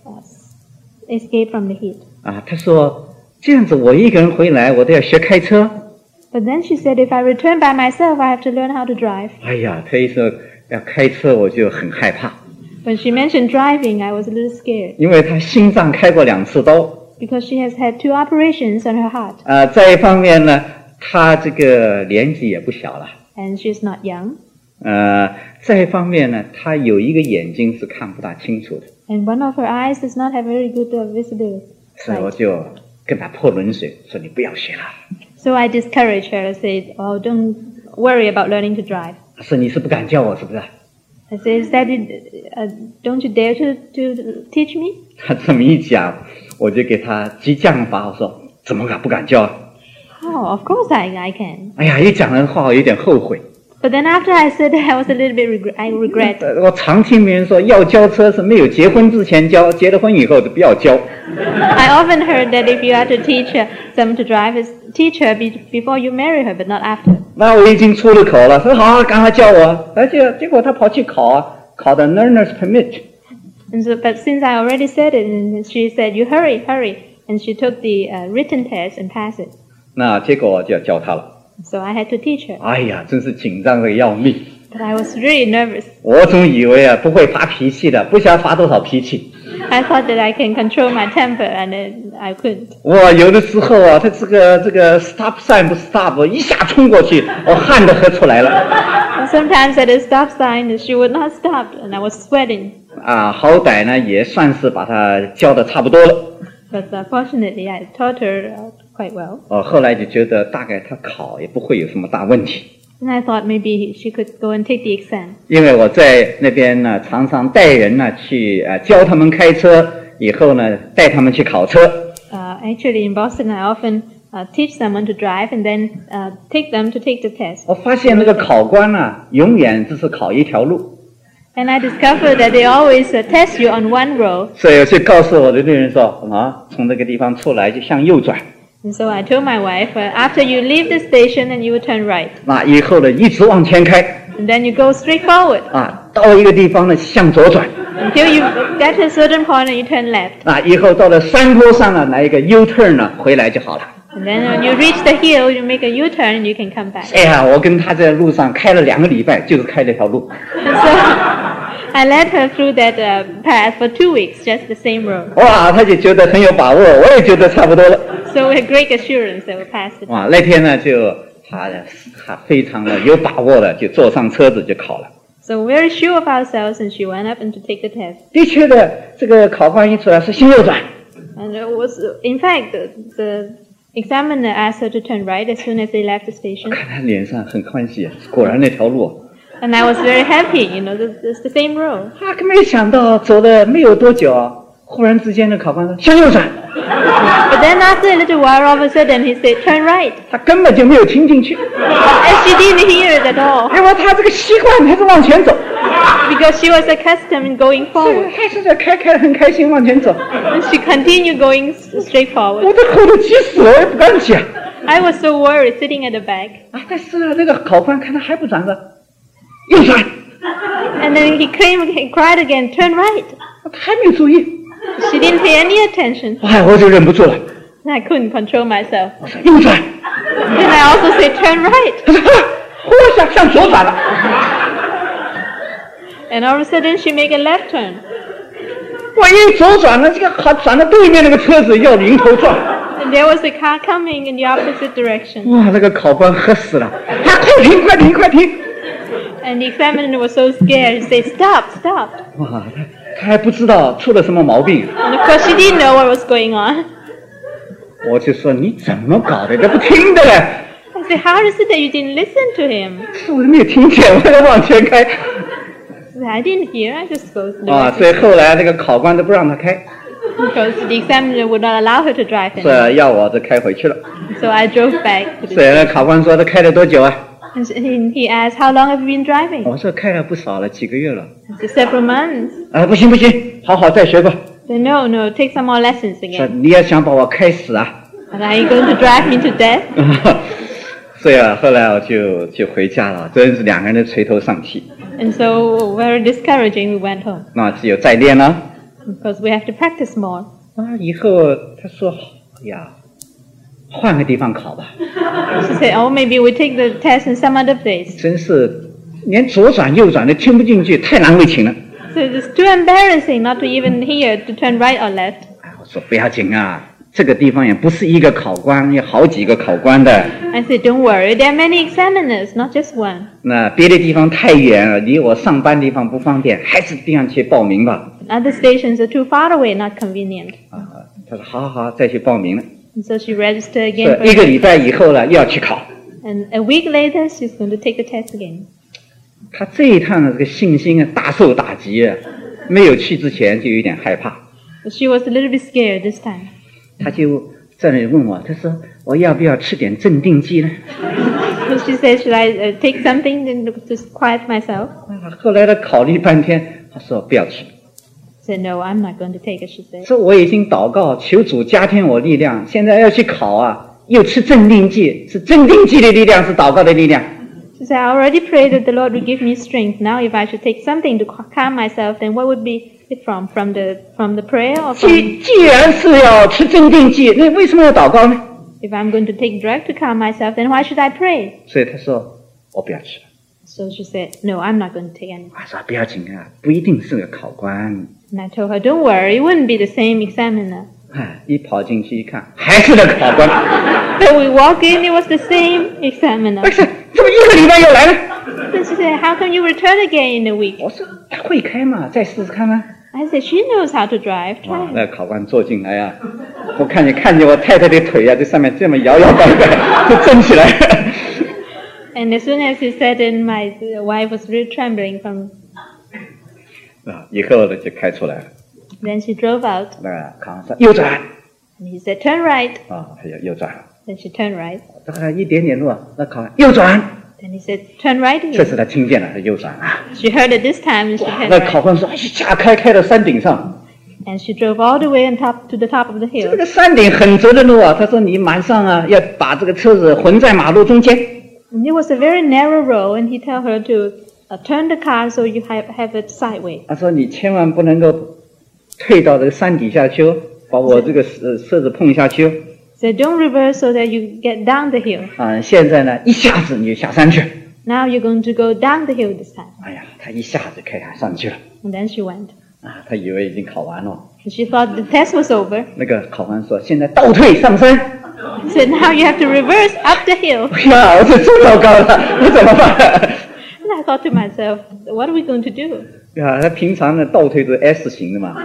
Speaker 2: escape from the heat.
Speaker 3: 他说这样子，我一个人回来，我都要学开车。
Speaker 2: But then she said, if I return by myself, I have to learn how to drive.
Speaker 3: 哎呀，他一说要开车，我就很害怕，
Speaker 2: When she mentioned driving, I was a little scared
Speaker 3: 因为他心脏开过2次刀。
Speaker 2: because she has had 2 operations on her heart,
Speaker 3: 再一方面呢，他这个年纪也不小了。
Speaker 2: and she's not young.
Speaker 3: 再一方面呢，他有一个眼睛是看不大清楚的，
Speaker 2: And one of her eyes does not have very good visibility.
Speaker 3: 所以我就跟他泼冷水，说你不要学了。
Speaker 2: So I discouraged her. I said, oh, don't worry about learning to drive.
Speaker 3: 他说你是不敢教我是不是？
Speaker 2: I said, is that don't you dare to teach me?
Speaker 3: 他这么一讲，我就给他激将法，我说怎么敢不敢教？
Speaker 2: Oh, of course I can.
Speaker 3: 哎呀，一讲人话我有点后悔。
Speaker 2: But then after I said that, I was a little bit I regret.
Speaker 3: 我常听别人说，要教车是没有结婚之前教，结了婚以后就不要教。
Speaker 2: I often heard that if you are to teach someone to drive, teach her before you marry her, but not after.
Speaker 3: 那我已经出了口了，说好，赶快教我，而且结果他跑去考的 learner's permit。
Speaker 2: And so, but since I already said it, and she said, "You hurry, hurry," and she took the written test and passed it.
Speaker 3: 那结果我就要教他了。
Speaker 2: So I had to teach her.
Speaker 3: 哎呀，真是紧张的要命。
Speaker 2: But I was really nervous.
Speaker 3: 我总以为不会发脾气的，不晓得发多少脾气。
Speaker 2: I thought that I can control my temper, and I couldn't.
Speaker 3: 哇，有的时候他这个 stop sign 不 stop， 一下冲过去，我汗都喝出来了。
Speaker 2: And sometimes at a stop sign, she would not stop, and I was sweating.
Speaker 3: 好歹呢也算是把他教的差不多了。
Speaker 2: But fortunately, I taught her quite well.
Speaker 3: 后来就觉得大概他考也不会有什么大问题。
Speaker 2: And I thought maybe she could go and take the exam.
Speaker 3: 因为我在那边呢，常常带人呢去教他们开车，以后呢带他们去考车。
Speaker 2: Actually, in Boston, I often teach someone to drive and then take them to take the test.
Speaker 3: 我发现那个考官呢，永远只是考一条路。
Speaker 2: And I discovered that they always test you on one road.
Speaker 3: 所以我就告诉我的队员说，从这个地方出来就向右转。
Speaker 2: And so I told my wife, after you leave the station, then you will turn right.
Speaker 3: 那以后呢，一直往前开。
Speaker 2: And then you go straight forward.
Speaker 3: 到一个地方呢，向左转。
Speaker 2: Until you get to a certain point and you turn left.
Speaker 3: 以后到了山坡上呢，来一个 U-turn 呢，回来就好了。
Speaker 2: And then when you reach the hill, you make a U-turn and you can come back.
Speaker 3: 哎呀，我跟他在路上开了2个礼拜，就是开这条路。
Speaker 2: And so I led her through that path for 2 weeks, just the same road.
Speaker 3: 哇，他就觉得很有把握，我也觉得差不多了。
Speaker 2: So we had great assurance that we passed it.
Speaker 3: 哇，那天呢，就他非常的有把握的，就坐上车子就考了。
Speaker 2: So very sure of ourselves, and she went up and to take the test.
Speaker 3: 的确的，这个考官一出来是向右转。
Speaker 2: And it was, in fact, the examiner asked her to turn right as soon as they left the station.
Speaker 3: 看他脸上很欢喜，果然那条路。
Speaker 2: And I was very happy, it's the same road.
Speaker 3: 没想到走了没有多久，忽然之间的考官说向右转。
Speaker 2: But then after a little while, all of a sudden he said, "Turn right."
Speaker 3: 他根本就没有听进去。
Speaker 2: And she didn't hear it at all.
Speaker 3: 因为他这个习惯还是往前走。
Speaker 2: Because she was accustomed in going forward.
Speaker 3: 还是在开得很开心往前走。
Speaker 2: And she continued going straight forward.
Speaker 3: 我的口都急死了，我也不敢讲。
Speaker 2: I was so worried sitting at the back.
Speaker 3: 但是那个考官看他还不转的，右转。
Speaker 2: And then he cried again, "Turn right."
Speaker 3: 他还没有注意。
Speaker 2: She didn't pay any attention.
Speaker 3: 我就忍不住了。
Speaker 2: And I couldn't control myself.
Speaker 3: 我说右转。
Speaker 2: Then I also said, "Turn right."
Speaker 3: 他说我向左转了。
Speaker 2: And all of a sudden she made a left turn.
Speaker 3: 我一左转了，这个转到对面那个车子要迎头撞。
Speaker 2: And there was a car coming in the opposite direction.
Speaker 3: 哇，那个考官喝死了！快停，快停，快停！
Speaker 2: And the examiner was so scared. He said, "Stop, stop."
Speaker 3: 哇，他还不知道出了什么毛病。
Speaker 2: And of course she didn't know what was going on.
Speaker 3: 我就说你怎么搞的？这不听的嘞！
Speaker 2: I said, "How is it that you didn't listen to him?"
Speaker 3: 我没有听见，我在往前开。
Speaker 2: I didn't hear. I just go.
Speaker 3: 所以后来那个考官都不让他开。
Speaker 2: Because the examiner would not allow her to drive anymore.
Speaker 3: 所以要我就开回去了。
Speaker 2: So I drove back.
Speaker 3: 所以那考官说他开了多久啊？
Speaker 2: And he asked, "How long have you been driving?"
Speaker 3: 我说开了不少了，几个月了。
Speaker 2: I said, "Several months."
Speaker 3: 不行，好好再学过。
Speaker 2: Said, "No, take some more lessons
Speaker 3: 说
Speaker 2: again."
Speaker 3: 你也想把我开死啊？
Speaker 2: And are you going to drive me to death?
Speaker 3: 所以后来我就回家了，真是2个人都垂头丧气。
Speaker 2: And so very discouraging. We went home.
Speaker 3: 那只有再练了。
Speaker 2: Because we have to practice more.
Speaker 3: 以后他说呀，换个地方考吧。
Speaker 2: She said, "Oh, maybe we take the test in some other place."
Speaker 3: 真是连左转右转都听不进去，太难为情了。
Speaker 2: So it's too embarrassing not to even hear to turn right or left.
Speaker 3: 我说不要紧啊，这个地方也不是一个考官，有好几个考官的。
Speaker 2: I said, "Don't worry, there are many examiners, not just one."
Speaker 3: 那别的地方太远了，离我上班地方不方便，还是地方去报名吧。
Speaker 2: Other stations are too far away, not convenient.
Speaker 3: 他说好，再去报名了。
Speaker 2: And so she registered again.
Speaker 3: 1个礼拜以后了，又要去考。
Speaker 2: And a week later, she's going to take the test again.
Speaker 3: 他这一趟的这个信心大受打击啊！没有去之前就有点害怕。
Speaker 2: So she was a little bit scared this time.
Speaker 3: 他就在那里问我，他说我要不要吃点镇定剂呢？
Speaker 2: So she said, should I take something to quiet myself?
Speaker 3: 后来他考虑半天，他说不要去。
Speaker 2: I said, no, I'm not going to take it, she said.
Speaker 3: 说我已经祷告求主加添我力量，现在要去考啊，又吃镇定剂，是镇定剂的力量，是祷告的力量。
Speaker 2: She said, I already prayed that the Lord would give me strength. Now if I should take something to calm myself, then what would be it from? From the prayer or from...
Speaker 3: 既然是要吃镇定剂，那为什么要祷告呢？
Speaker 2: If I'm going to take drug to calm myself, then why should I pray?
Speaker 3: 所以他说我不要吃了。
Speaker 2: So she said, no, I'm not going to take any.
Speaker 3: 我说不要紧啊，不一定是个考官。
Speaker 2: And I told her, don't worry, it wouldn't be the same examiner.
Speaker 3: 一跑进去一看，还是那个考官。
Speaker 2: So we walk in, it was the same examiner.
Speaker 3: 不是，怎么一个礼拜又来了？
Speaker 2: So she said, how come you return again in a week?
Speaker 3: 我说他会开嘛，再试试看嘛。
Speaker 2: I said, she knows how to drive. Try it.
Speaker 3: 那考官坐进来啊，我看见我太太的腿啊，在上面这么摇摇摆摆，就震起来了。
Speaker 2: And as soon as he sat in, my wife was really trembling from...
Speaker 3: 以后呢就开出来了。
Speaker 2: Then she drove out.
Speaker 3: 那考官说右转。
Speaker 2: And he said, turn right.
Speaker 3: 他就右转了。
Speaker 2: Then she turned right.
Speaker 3: 大概一点点路啊，那考官右转。
Speaker 2: Then he said, turn right
Speaker 3: 这
Speaker 2: again.
Speaker 3: 次他听见了，他右转啊。
Speaker 2: She heard it this time and she
Speaker 3: 那
Speaker 2: turned
Speaker 3: 考
Speaker 2: right.
Speaker 3: 官说：“哎，下开到山顶上。
Speaker 2: And she drove all the way to the top of the
Speaker 3: 这
Speaker 2: hill.
Speaker 3: 个山顶很窄的路啊。”他说：“你马上啊，要把这个车子混在马路中间。”
Speaker 2: And it was a very narrow road, and he told her to turn the car so you have it sideways.
Speaker 3: 他说：“你千万不能够退到这个山底下去哦，把我这个车子碰下去哦。”
Speaker 2: So don't reverse so that you get down the hill.
Speaker 3: 现在呢，一下子你就下山去。
Speaker 2: Now you're going to go down the hill this time.
Speaker 3: 哎呀，他一下子开上去了。
Speaker 2: And then she went.
Speaker 3: 他以为已经考完了。
Speaker 2: And she thought the test was over.
Speaker 3: 那个考官说：“现在倒退上山。”
Speaker 2: So now you have to reverse up the hill.
Speaker 3: 哎呀，我这糟糕了，我怎么办？
Speaker 2: And I thought to myself, what are we going to do?
Speaker 3: 他平常呢倒退是 S 型的嘛。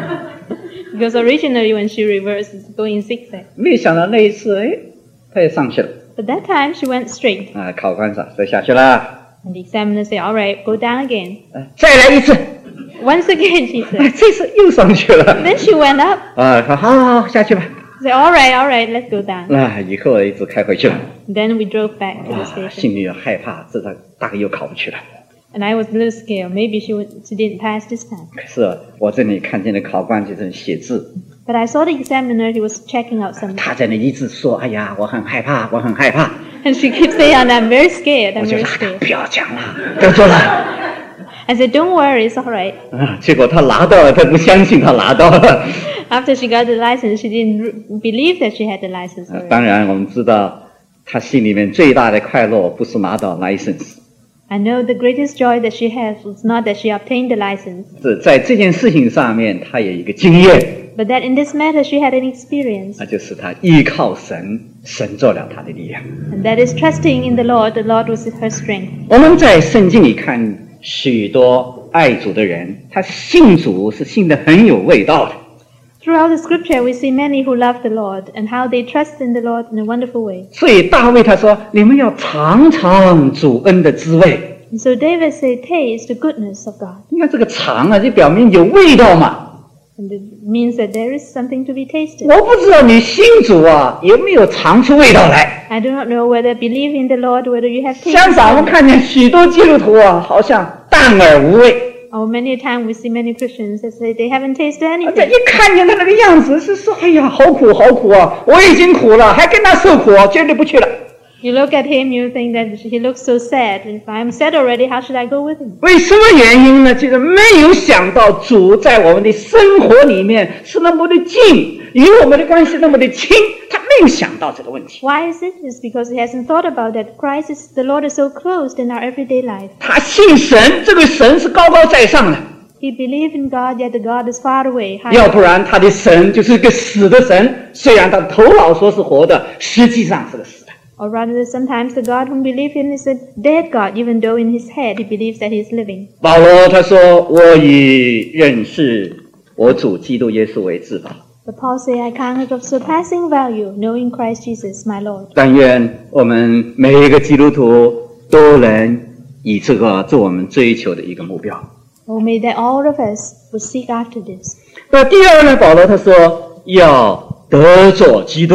Speaker 2: Because originally when she reversed, it's going zigzag.
Speaker 3: 没想到那一次，他也上去了。
Speaker 2: But that time she went straight.
Speaker 3: 考官说：“再下去了。”
Speaker 2: And the examiner said, all right, go down again.
Speaker 3: 再来一次。
Speaker 2: Once again, she said.
Speaker 3: 这次又上去了。
Speaker 2: Then she went up.
Speaker 3: 好，下去吧。
Speaker 2: She said, all right, let's go down.
Speaker 3: 以后一直开回去了。
Speaker 2: Then we drove back to the station.
Speaker 3: 心里有害怕，这大概又考不去了。
Speaker 2: And I was a little scared. Maybe she didn't pass this time.
Speaker 3: 可是我这里看见的考官就是写字。
Speaker 2: But I saw the examiner, he was checking out something.
Speaker 3: 他在那一直说：“哎呀，我很害怕，我很害怕。”
Speaker 2: And she keeps saying, I'm very scared,
Speaker 3: 我
Speaker 2: I'm
Speaker 3: 就
Speaker 2: very
Speaker 3: 拉他
Speaker 2: scared.
Speaker 3: 不要讲了，得罪了。
Speaker 2: I said, don't worry, it's all right.
Speaker 3: 结果他拿到了，他不相信他拿到了。
Speaker 2: After she got the license, she didn't believe that she had the license already.
Speaker 3: 当然，我们知道他心里面最大的快乐不是拿到 license，
Speaker 2: I know the greatest joy that she has was not that she obtained the license,
Speaker 3: 是在这件事情上面他有一个经验，
Speaker 2: but that in this matter she had an experience,
Speaker 3: 那就是他依靠神，神做了他的力量。
Speaker 2: and that is trusting in the Lord was her strength.
Speaker 3: 我们在圣经里看许多爱主的人，他信主是信得很有味道的。
Speaker 2: Throughout the scripture, we see many who love the Lord and how they trust in the Lord in a wonderful way.
Speaker 3: 所以大卫他说：“你们要尝尝主恩的滋味。”
Speaker 2: And so David said, taste the goodness of God.
Speaker 3: 你看这个尝啊，就表明有味道嘛。
Speaker 2: And it means that there is something to be tasted.
Speaker 3: 我不知道你信主啊，有没有尝出味道来？
Speaker 2: I do not know whether believe in the Lord, whether you have
Speaker 3: 相
Speaker 2: tasted
Speaker 3: 反，我们
Speaker 2: it.
Speaker 3: 看见许多基督徒啊，好像淡而无味。
Speaker 2: Or many a time we see many Christians that say they haven't tasted
Speaker 3: 这
Speaker 2: anything.
Speaker 3: 一看见他那个样子，是说：“哎呀，好苦，好苦啊！我已经苦了，还跟他受苦，绝对不去了。”
Speaker 2: You look at him, you think that he looks so sad. If I'm sad already, how should I go with him?
Speaker 3: 为什么原因呢？就是没有想到主在我们的生活里面是那么的近，与我们的关系那么的亲，他没有想到这个问题。
Speaker 2: Why is it? It's because he hasn't thought about that the Lord is so close in our everyday life.
Speaker 3: 他信神，这个神是高高在上的，
Speaker 2: He believed in God, yet the God is far away.
Speaker 3: 要不然他的神就是一个死的神。虽然他头脑说是活的，实际上是个死的。
Speaker 2: Or rather, sometimes the God whom believe in is a dead God, even though in his head he believes that he is living.
Speaker 3: 保罗他说：“我以认识我主基督耶稣为至宝。”
Speaker 2: But Paul said, I count it of surpassing value, knowing Christ Jesus, my Lord.
Speaker 3: 但愿我们每一个基督徒都能以这个做我们追求的一个目标。
Speaker 2: Oh, may that all of us would seek after this.
Speaker 3: 那第二呢，保罗他说要得着基督。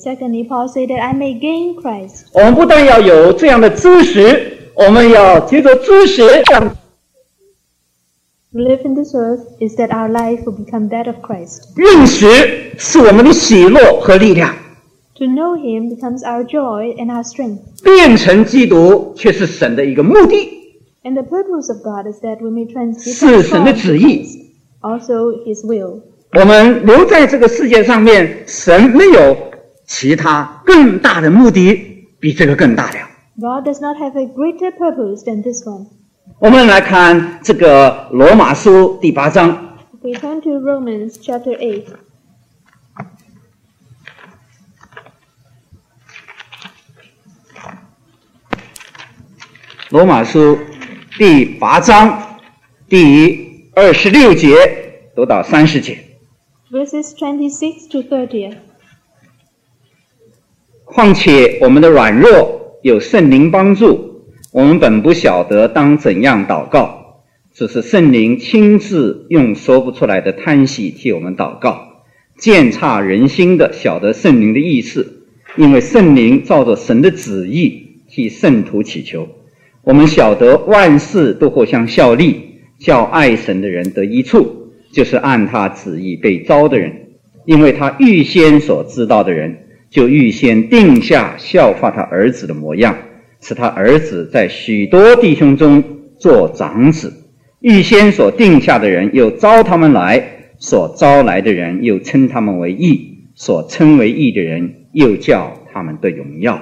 Speaker 2: secondly, Paul said that I may gain Christ.
Speaker 3: 我们不但要有这样的知识，我们要借着知识让
Speaker 2: To live in this earth is that our life will become that of Christ.
Speaker 3: 认识是我们的喜乐和力量，
Speaker 2: To know Him becomes our joy and our strength.
Speaker 3: 变成基督却是神的一个目的，
Speaker 2: And the purpose of God is that we may
Speaker 3: 是神的旨意。
Speaker 2: also His will.
Speaker 3: 我们留在这个世界上面，神没有其他更大的目的比这个更大了。
Speaker 2: God does not have a greater purpose than this one.
Speaker 3: 我们来看这个罗马书第8章，
Speaker 2: We turn to Romans chapter 8.
Speaker 3: 罗马书第8章第26节读到30节。
Speaker 2: Verses 26 to 30.
Speaker 3: 况且我们的软弱有圣灵帮助，我们本不晓得当怎样祷告，只是圣灵亲自用说不出来的叹息替我们祷告，鉴察人心的晓得圣灵的意思，因为圣灵照着神的旨意替圣徒祈求。我们晓得万事都互相效力，叫爱神的人得益处，就是按他旨意被召的人，因为他预先所知道的人，就预先定下效法他儿子的模样，使他儿子在许多弟兄中做长子。预先所定下的人又招他们来，所招来的人又称他们为义，所称为义的人又叫他们得荣耀。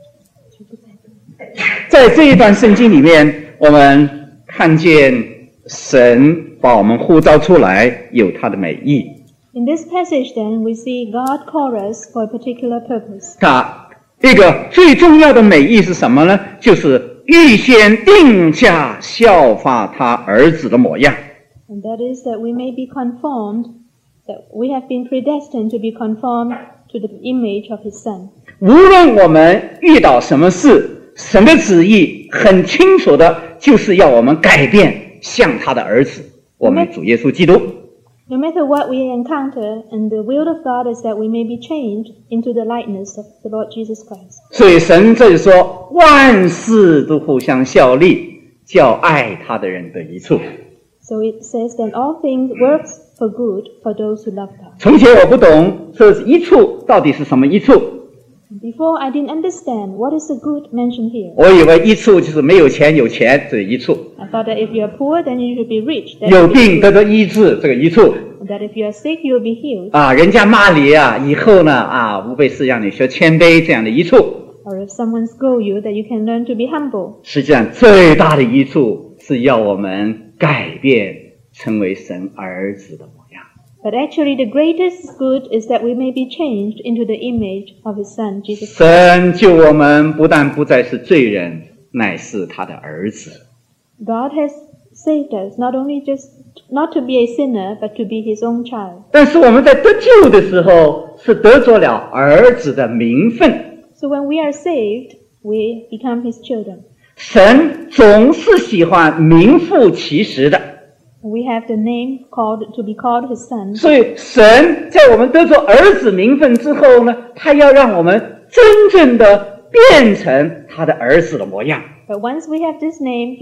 Speaker 3: 在这一段圣经里面，我们看见神把我们呼召出来，有他的美意。
Speaker 2: In this passage then, we see God call us for a particular purpose.
Speaker 3: 他一个最重要的美意是什么呢？就是预先定下效法他儿子的模样。
Speaker 2: And that is that we may be conformed, that we have been predestined to be conformed to the image of His Son.
Speaker 3: 无论我们遇到什么事，神的旨意很清楚的，就是要我们改变像他的儿子，我们主耶稣基督。
Speaker 2: No matter what we encounter, and the will of God is that we may be changed into the likeness of the Lord Jesus Christ.
Speaker 3: 所以神这里说，万事都互相效力，叫爱他的人得益处。
Speaker 2: So it says that all things work for good for those who love God.
Speaker 3: 从前我不懂这益处到底是什么益处，
Speaker 2: Before I didn't understand what is the good mentioned here.
Speaker 3: 我以为益处就是没有钱有钱，这是益处；
Speaker 2: I thought that if you are poor, then you should be rich. That
Speaker 3: 有
Speaker 2: you
Speaker 3: 病
Speaker 2: be
Speaker 3: 得到医治，这个益处
Speaker 2: healed. That if you are sick, you will be healed.
Speaker 3: 啊，人家骂你啊，以后呢无非是让你学谦卑这样的益处。
Speaker 2: Or if someone scold you, that you can learn to be humble.
Speaker 3: 实际上最大的益处是要我们改变，成为神儿子的模样。
Speaker 2: But actually the greatest good is that we may be changed into the image of His Son, Jesus Christ.
Speaker 3: 神救我们不但不再是罪人，乃是他的儿子。
Speaker 2: God has saved us, not only just not to be a sinner, but to be His own child.
Speaker 3: 但是我们在得救的时候，是得着了儿子的名分。
Speaker 2: So when we are saved, we become His children.
Speaker 3: 神总是喜欢名副其实的，
Speaker 2: We have the name to be called His Son.
Speaker 3: 所以神在我们得着儿子名分之后呢，他要让我们真正的变成他的儿子的模样。
Speaker 2: But once we have this name,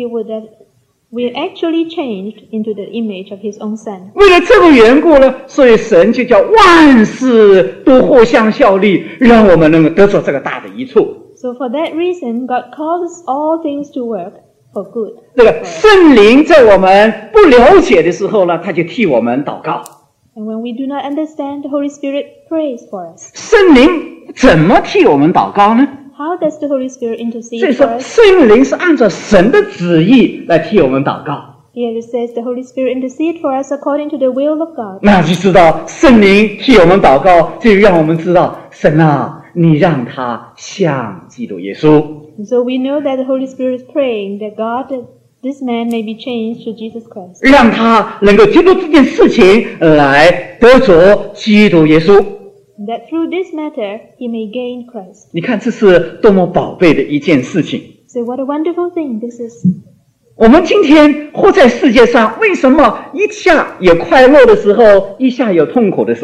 Speaker 2: we are actually changed into the image of His own Son.
Speaker 3: 为了这个缘故呢，所以神就叫万事都互相效力，让我们能够得着这个大的益处。
Speaker 2: So for that reason, God causes all things to work for good.
Speaker 3: 这个圣灵在我们不了解的时候呢，他就替我们祷告。
Speaker 2: And when we do not understand, the Holy Spirit prays for us.
Speaker 3: 圣灵怎么替我们祷告呢？
Speaker 2: How does the Holy Spirit
Speaker 3: 所以
Speaker 2: intercede
Speaker 3: 说，
Speaker 2: for us?
Speaker 3: 圣灵是按照神的旨意来替我们祷告。
Speaker 2: Here it says the Holy Spirit intercede for us according to the will of God.
Speaker 3: 那就知道圣灵替我们祷告，就让我们知道神啊，你让他像基督耶稣。
Speaker 2: And so we know that the Holy Spirit is praying that this man may be changed to Jesus Christ.
Speaker 3: 让他能够借助这件事情来得着基督耶稣。
Speaker 2: And that through this matter he may gain Christ.
Speaker 3: 你看，这是多么宝贝的一件事情。
Speaker 2: So what a wonderful thing this is.
Speaker 3: 我们今天活在世界上，为什么一下有快乐的时候，一下有痛苦的时候？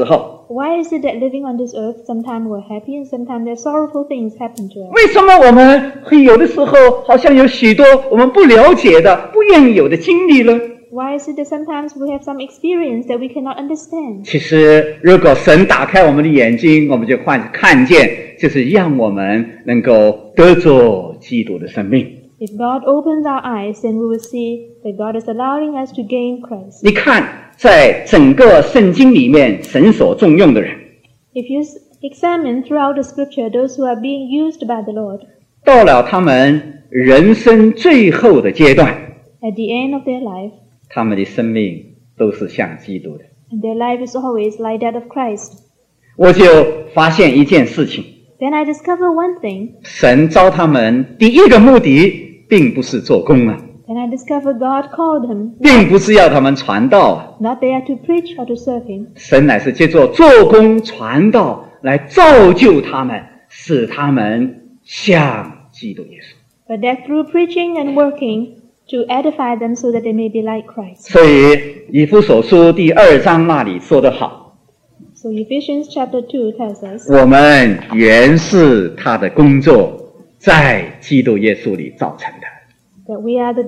Speaker 2: Why is it that living on this earth, sometimes we're happy and sometimes there are sorrowful things happen to us?
Speaker 3: 为什么我们会有的时候好像有许多我们不了解的、不愿意有的经历呢？
Speaker 2: Why is it that sometimes we have some experience that we cannot understand?
Speaker 3: 其实，如果神打开我们的眼睛，我们就看见，就是让我们能够得着基督的生命。
Speaker 2: If God opens our eyes, then we will see that God is allowing us to gain Christ.
Speaker 3: 你看，在整个圣经里面，神所重用的人，
Speaker 2: If you examine throughout the scripture those who are being used by the Lord,
Speaker 3: 到了他们人生最后的阶段，
Speaker 2: at the end of their life,
Speaker 3: 他们的生命都是像基督的。
Speaker 2: and their life is always like that of Christ.
Speaker 3: 我就发现一件事情，
Speaker 2: Then I discover one thing,
Speaker 3: 神召他们第一个目的，并不是做工啊，
Speaker 2: and I discover God called them,
Speaker 3: 并不是要他们传道啊，
Speaker 2: not there to preach or to serve Him,
Speaker 3: 神乃是借着做工传道来造就他们，使他们像基督耶稣。
Speaker 2: but that through preaching and working to edify them so that they may be like Christ.
Speaker 3: 所以以弗所书第2章那里说得好，
Speaker 2: So Ephesians chapter 2 tells us,
Speaker 3: 我们原是他的工作，在基督耶稣里造成的。
Speaker 2: that we are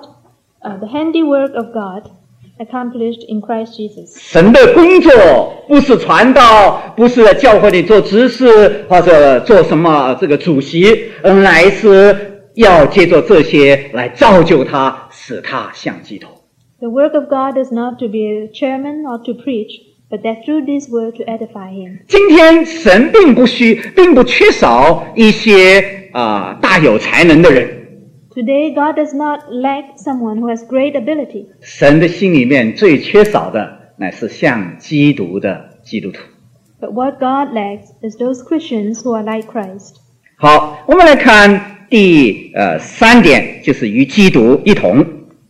Speaker 2: the handiwork of God, accomplished in Christ Jesus.
Speaker 3: 神的工作不是传道，不是在教会里做执事或者做什么这个主席，乃是要借着这些来造就他，使他像基督。
Speaker 2: The work of God is not to be a chairman or to preach, but that through this work to edify Him.
Speaker 3: 今天神并不缺少一些大有才能的人，
Speaker 2: Today, God does not lack someone who has great ability.
Speaker 3: 神的心里面最缺少的乃是像基督的基督徒。
Speaker 2: But what God lacks is those Christians who are like Christ.
Speaker 3: 好，我们来看第3点，就是与基督一同。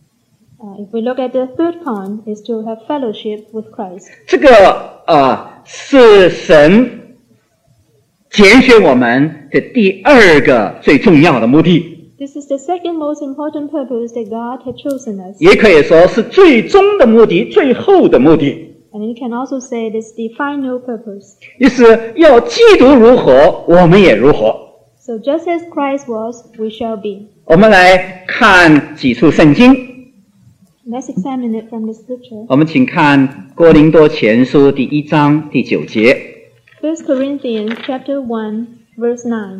Speaker 2: If we look at the third point, is to have fellowship with Christ.
Speaker 3: 这个是神拣选我们的第2个最重要的目的，
Speaker 2: This is the second most important purpose that God had chosen us.
Speaker 3: 也可以说是最终的目的、最后的目的。
Speaker 2: And you can also say it is the final purpose.
Speaker 3: 就是要基督如何，我们也如何。
Speaker 2: So just as Christ was, we shall be.
Speaker 3: 我们来看几处圣经，
Speaker 2: Let's examine it from the scripture.
Speaker 3: 我们请看哥林多前书第1章第9节。
Speaker 2: 1 Corinthians chapter 1, verse 9.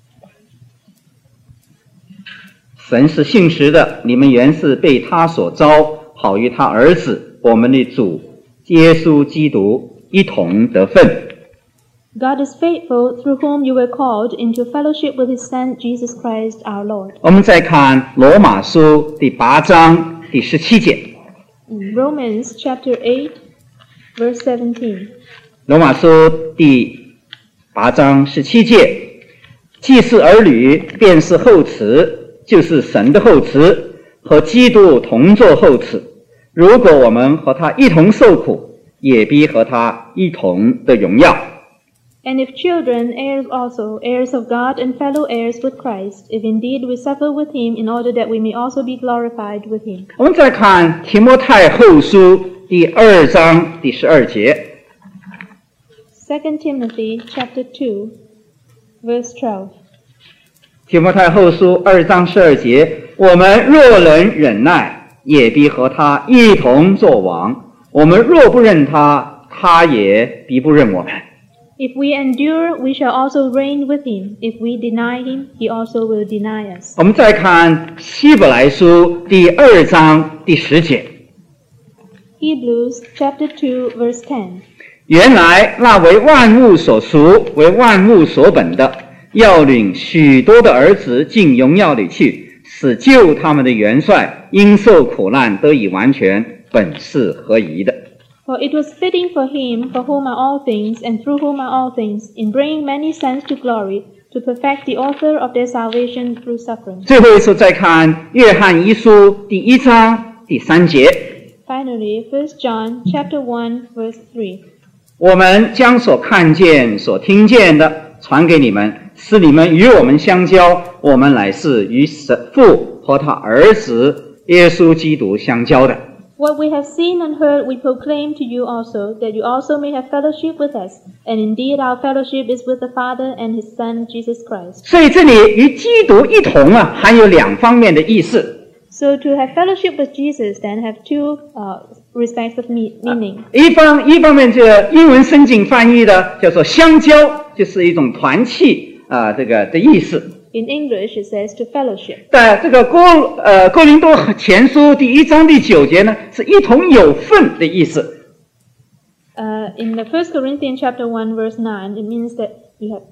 Speaker 3: 神是信实的，你们原是被他所召，好与他儿子我们的主耶稣基督一同得分。
Speaker 2: God is faithful, through whom you were called into fellowship with His Son, Jesus Christ our Lord.
Speaker 3: 我们再看罗马书第8章第17节。
Speaker 2: In Romans chapter 8, verse 17.
Speaker 3: 罗马书第8章17节，既是儿女，便是后嗣，就是神的后嗣，和基督同作后嗣。如果我们和他一同受苦，也必和他一同的荣耀。
Speaker 2: And if children, heirs also, heirs of God and fellow heirs with Christ, if indeed we suffer with Him, in order that we may also be glorified with Him.
Speaker 3: 我们再看提摩太后书第2章第12节。
Speaker 2: 2 Timothy chapter 2, verse 12.
Speaker 3: 提摩太后书2章12节，我们若能忍耐，也必和他一同作王；我们若不认他，他也必不认我们。
Speaker 2: If we endure, we shall also reign with Him. If we deny Him, He also will deny us.
Speaker 3: 我们再看希伯来书第2章第10节。
Speaker 2: Hebrews chapter 2, verse 10.
Speaker 3: 原来那为万物所属、为万物所本的，要领许多的儿子进荣耀里去，使救他们的元帅因受苦难得以完全，本是合宜的。
Speaker 2: For it was fitting for Him, for whom are all things, and through whom are all things, in bringing many sons to glory, to perfect the author of their salvation through suffering.
Speaker 3: 最后一次再看约翰一书第1章第3节。
Speaker 2: Finally, 1 John chapter 1, verse 3.
Speaker 3: 我们将所看见、所听见的传给你们，使你们与我们相交。我们乃是与神父和他儿子耶稣基督相交的。
Speaker 2: What we have seen and heard we proclaim to you also, that you also may have fellowship with us. And indeed our fellowship is with the Father and His Son, Jesus Christ.
Speaker 3: 所以这里与基督一同啊，含有两方面的意思。
Speaker 2: So to have fellowship with Jesus then have two respective meaning.
Speaker 3: 一方面，这个英文圣经翻译的叫做相交，就是一种团契这个的意思。
Speaker 2: In English it says to fellowship.
Speaker 3: 在这个哥林多前书第1章第9节呢，是一同有份的意思。
Speaker 2: In the 1 Corinthians chapter 1 verse 9, it means that you have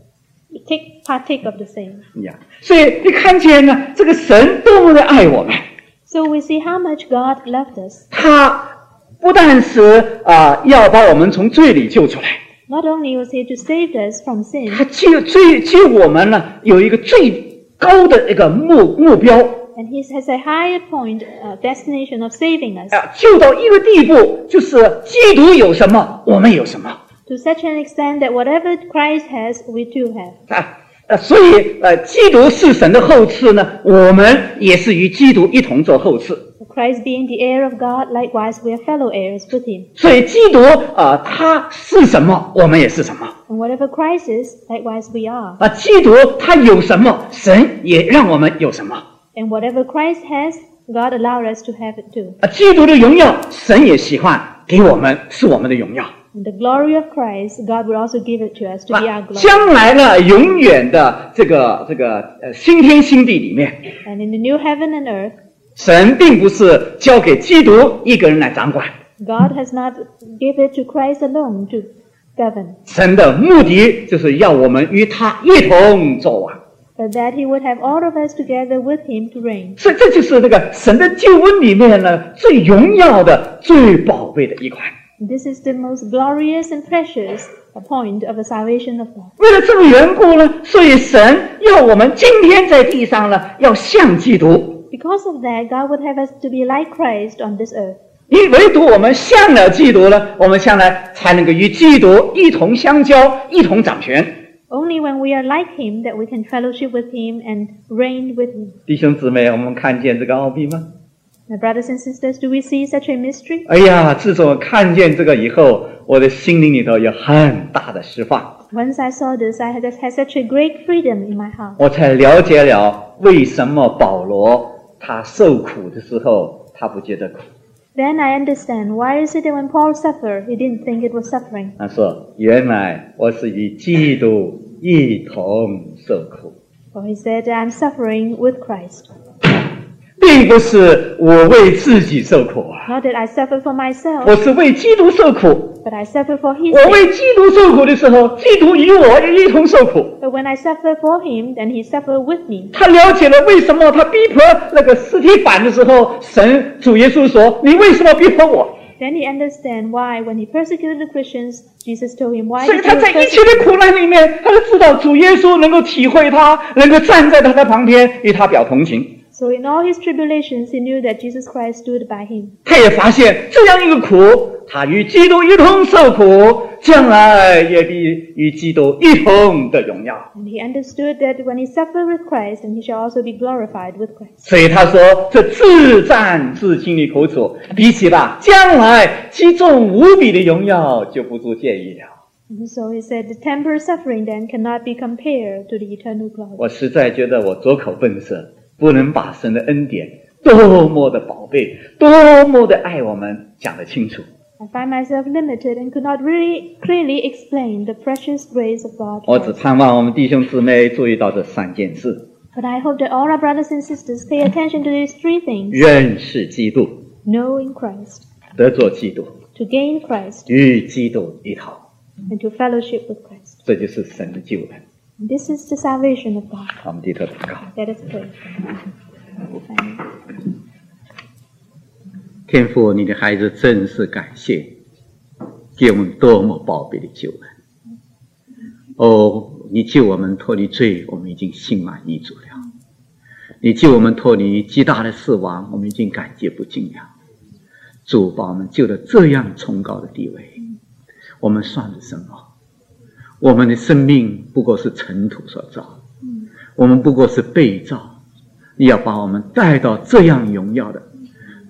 Speaker 2: partake of the same.
Speaker 3: 所以你看见呢，这个神多么的爱我们。
Speaker 2: So we see how much God loved us.
Speaker 3: 他不但是要把我们从罪里救出来。
Speaker 2: Not only was He to save us from sin,
Speaker 3: 他救我们呢，有一个最高的一个目标。
Speaker 2: and He has a higher point, destination of saving us.
Speaker 3: 救到一个地步，就是基督有什么，我们有什么。
Speaker 2: To such an extent that whatever Christ has, we too have.
Speaker 3: 所以基督是神的后嗣呢，我们也是与基督一同做后嗣。
Speaker 2: Christ being the heir of God, likewise we are fellow heirs with Him.
Speaker 3: 所以基督他是什么，我们也是什么。
Speaker 2: And whatever Christ is, likewise we are.
Speaker 3: 基督他有什么，神也让我们有什么。
Speaker 2: And whatever Christ has, God allowed us to have it too.
Speaker 3: 基督的荣耀，神也喜欢给我们，是我们的荣耀。
Speaker 2: And the glory of Christ, God would also give it to us to be our glory.
Speaker 3: 将来呢，永远的这个新天新地里面
Speaker 2: And in the new heaven and earth,
Speaker 3: 神并不是交给基督一个人来掌管。
Speaker 2: God has not given it to Christ alone to govern.
Speaker 3: 神的目的就是要我们与他一同作王。
Speaker 2: But that He would have all of us together with Him to reign.
Speaker 3: 所以这就是那个神的救恩里面呢，最荣耀的、最宝贝的一环。
Speaker 2: This is the most glorious and precious point of the salvation of God.
Speaker 3: 为了这个缘故呢，所以神要我们今天在地上呢，要像基督。
Speaker 2: Because of that, God would have us to be like Christ on this earth.
Speaker 3: 因唯独我们像了基督呢，我们将来才能够与基督一同相交，一同掌权。
Speaker 2: Only when we are like Him that we can fellowship with Him and reign with Him.
Speaker 3: 弟兄姊妹，我们看见这个奥秘吗？
Speaker 2: My brothers and sisters, do we see such a mystery?
Speaker 3: 哎呀，自从我看见这个以后，我的心灵里头有很大的释放。
Speaker 2: Once I saw this, I had such a great freedom in my heart.
Speaker 3: 我才了解了为什么保罗他受苦的时候，他不觉得苦。
Speaker 2: Then I understand why is it that when Paul suffered, he didn't think it was suffering.
Speaker 3: 他说：“原来我是与基督一同受苦。”
Speaker 2: For he said, I'm suffering with Christ.
Speaker 3: 并不是我为自己受苦啊，
Speaker 2: Not that I suffer for myself,
Speaker 3: 我是为基督受苦。
Speaker 2: but I suffer for His
Speaker 3: 我
Speaker 2: sake.
Speaker 3: 为基督受苦的时候，基督与我也一同受苦。
Speaker 2: But when I suffer for Him, then He suffered with me.
Speaker 3: 他了解了为什么他逼迫那个司提反的时候，主耶稣说：“你为什么逼迫我？”
Speaker 2: Then he understand why when he persecuted the Christians, Jesus told him, why
Speaker 3: 所以
Speaker 2: did
Speaker 3: 他
Speaker 2: you
Speaker 3: 在一切
Speaker 2: persecute
Speaker 3: 的苦难里面，他都知道主耶稣能够体会他，能够站在他的旁边，与他表同情。
Speaker 2: So in all his tribulations, he knew that Jesus Christ stood by him.
Speaker 3: 他也发现这样一个苦，他与基督一同受苦，将来也必与基督一同的荣耀。
Speaker 2: And he understood that when he suffered with Christ, and he shall also be glorified with Christ.
Speaker 3: 所以他说，这自战自经历苦楚，比起那将来极重无比的荣耀，就不足介意了。
Speaker 2: And so he said, the temporary suffering then cannot be compared to the eternal glory.
Speaker 3: 我实在觉得我拙口笨舌，不能把神的恩典多么的宝贝，多么的爱我们讲得清楚。
Speaker 2: I find myself limited and could not really clearly explain the precious grace of God.
Speaker 3: 我只盼望我们弟兄姊妹注意到这三件事：
Speaker 2: But I hope that all our brothers and sisters pay attention to these three things.
Speaker 3: 认识基督，
Speaker 2: Knowing Christ,
Speaker 3: 得着基督，
Speaker 2: to gain Christ,
Speaker 3: 与基督一同，
Speaker 2: and to fellowship with Christ.
Speaker 3: 这就是神的救恩。
Speaker 2: And this is the salvation of God.
Speaker 3: 我们低头祷告。
Speaker 2: Let us pray.
Speaker 3: 天父，你的孩子真是感谢，给我们多么宝贝的救恩。哦，你救我们脱离罪，我们已经心满意足了。你救我们脱离极大的死亡，我们已经感激不尽了。主把我们救得这样崇高的地位，我们算是什么？我们的生命不过是尘土所造，我们不过是被造。你要把我们带到这样荣耀的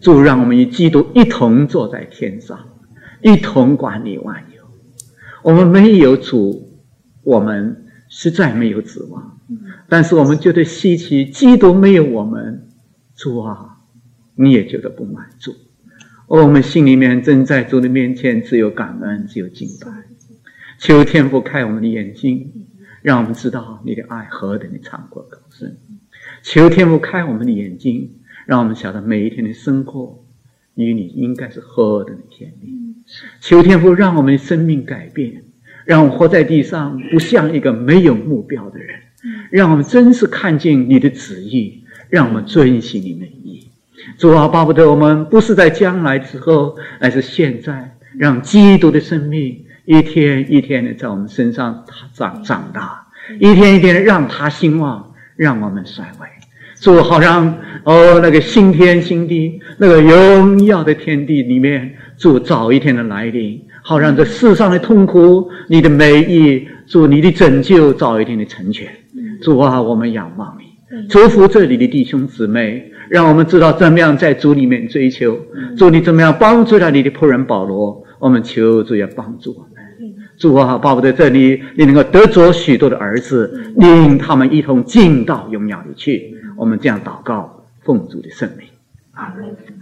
Speaker 4: 主让我们与基督一同坐在天上，一同管理万有。我们没有主，我们实在没有指望，但是我们觉得稀奇，基督没有我们，主啊，你也觉得不满足。我们心里面正在主的面前只有感恩，只有敬拜。求天父开我们的眼睛，让我们知道你的爱何等的长阔高深。求天父开我们的眼睛，让我们晓得每一天的生活与你应该是何等的甜蜜。求天父让我们的生命改变，让我们活在地上不像一个没有目标的人，让我们真是看见你的旨意，让我们遵行你的意。主啊，巴不得我们不是在将来之后，而是现在，让基督的生命一天一天的在我们身上长大，一天一天的让它兴旺，让我们衰微。主好让那个新天新地，那个荣耀的天地里面，主早一天的来临，好让这世上的痛苦，你的美意，主你的拯救早一天的成全。主啊，我们仰望你，祝福这里的弟兄姊妹，让我们知道怎么样在主里面追求。主你怎么样帮助了你的仆人保罗，我们求主也帮助我们。主啊，巴不得这里你能够得着许多的儿子，领他们一同进到荣耀里去。我们这样祷告，奉主的圣名，阿们。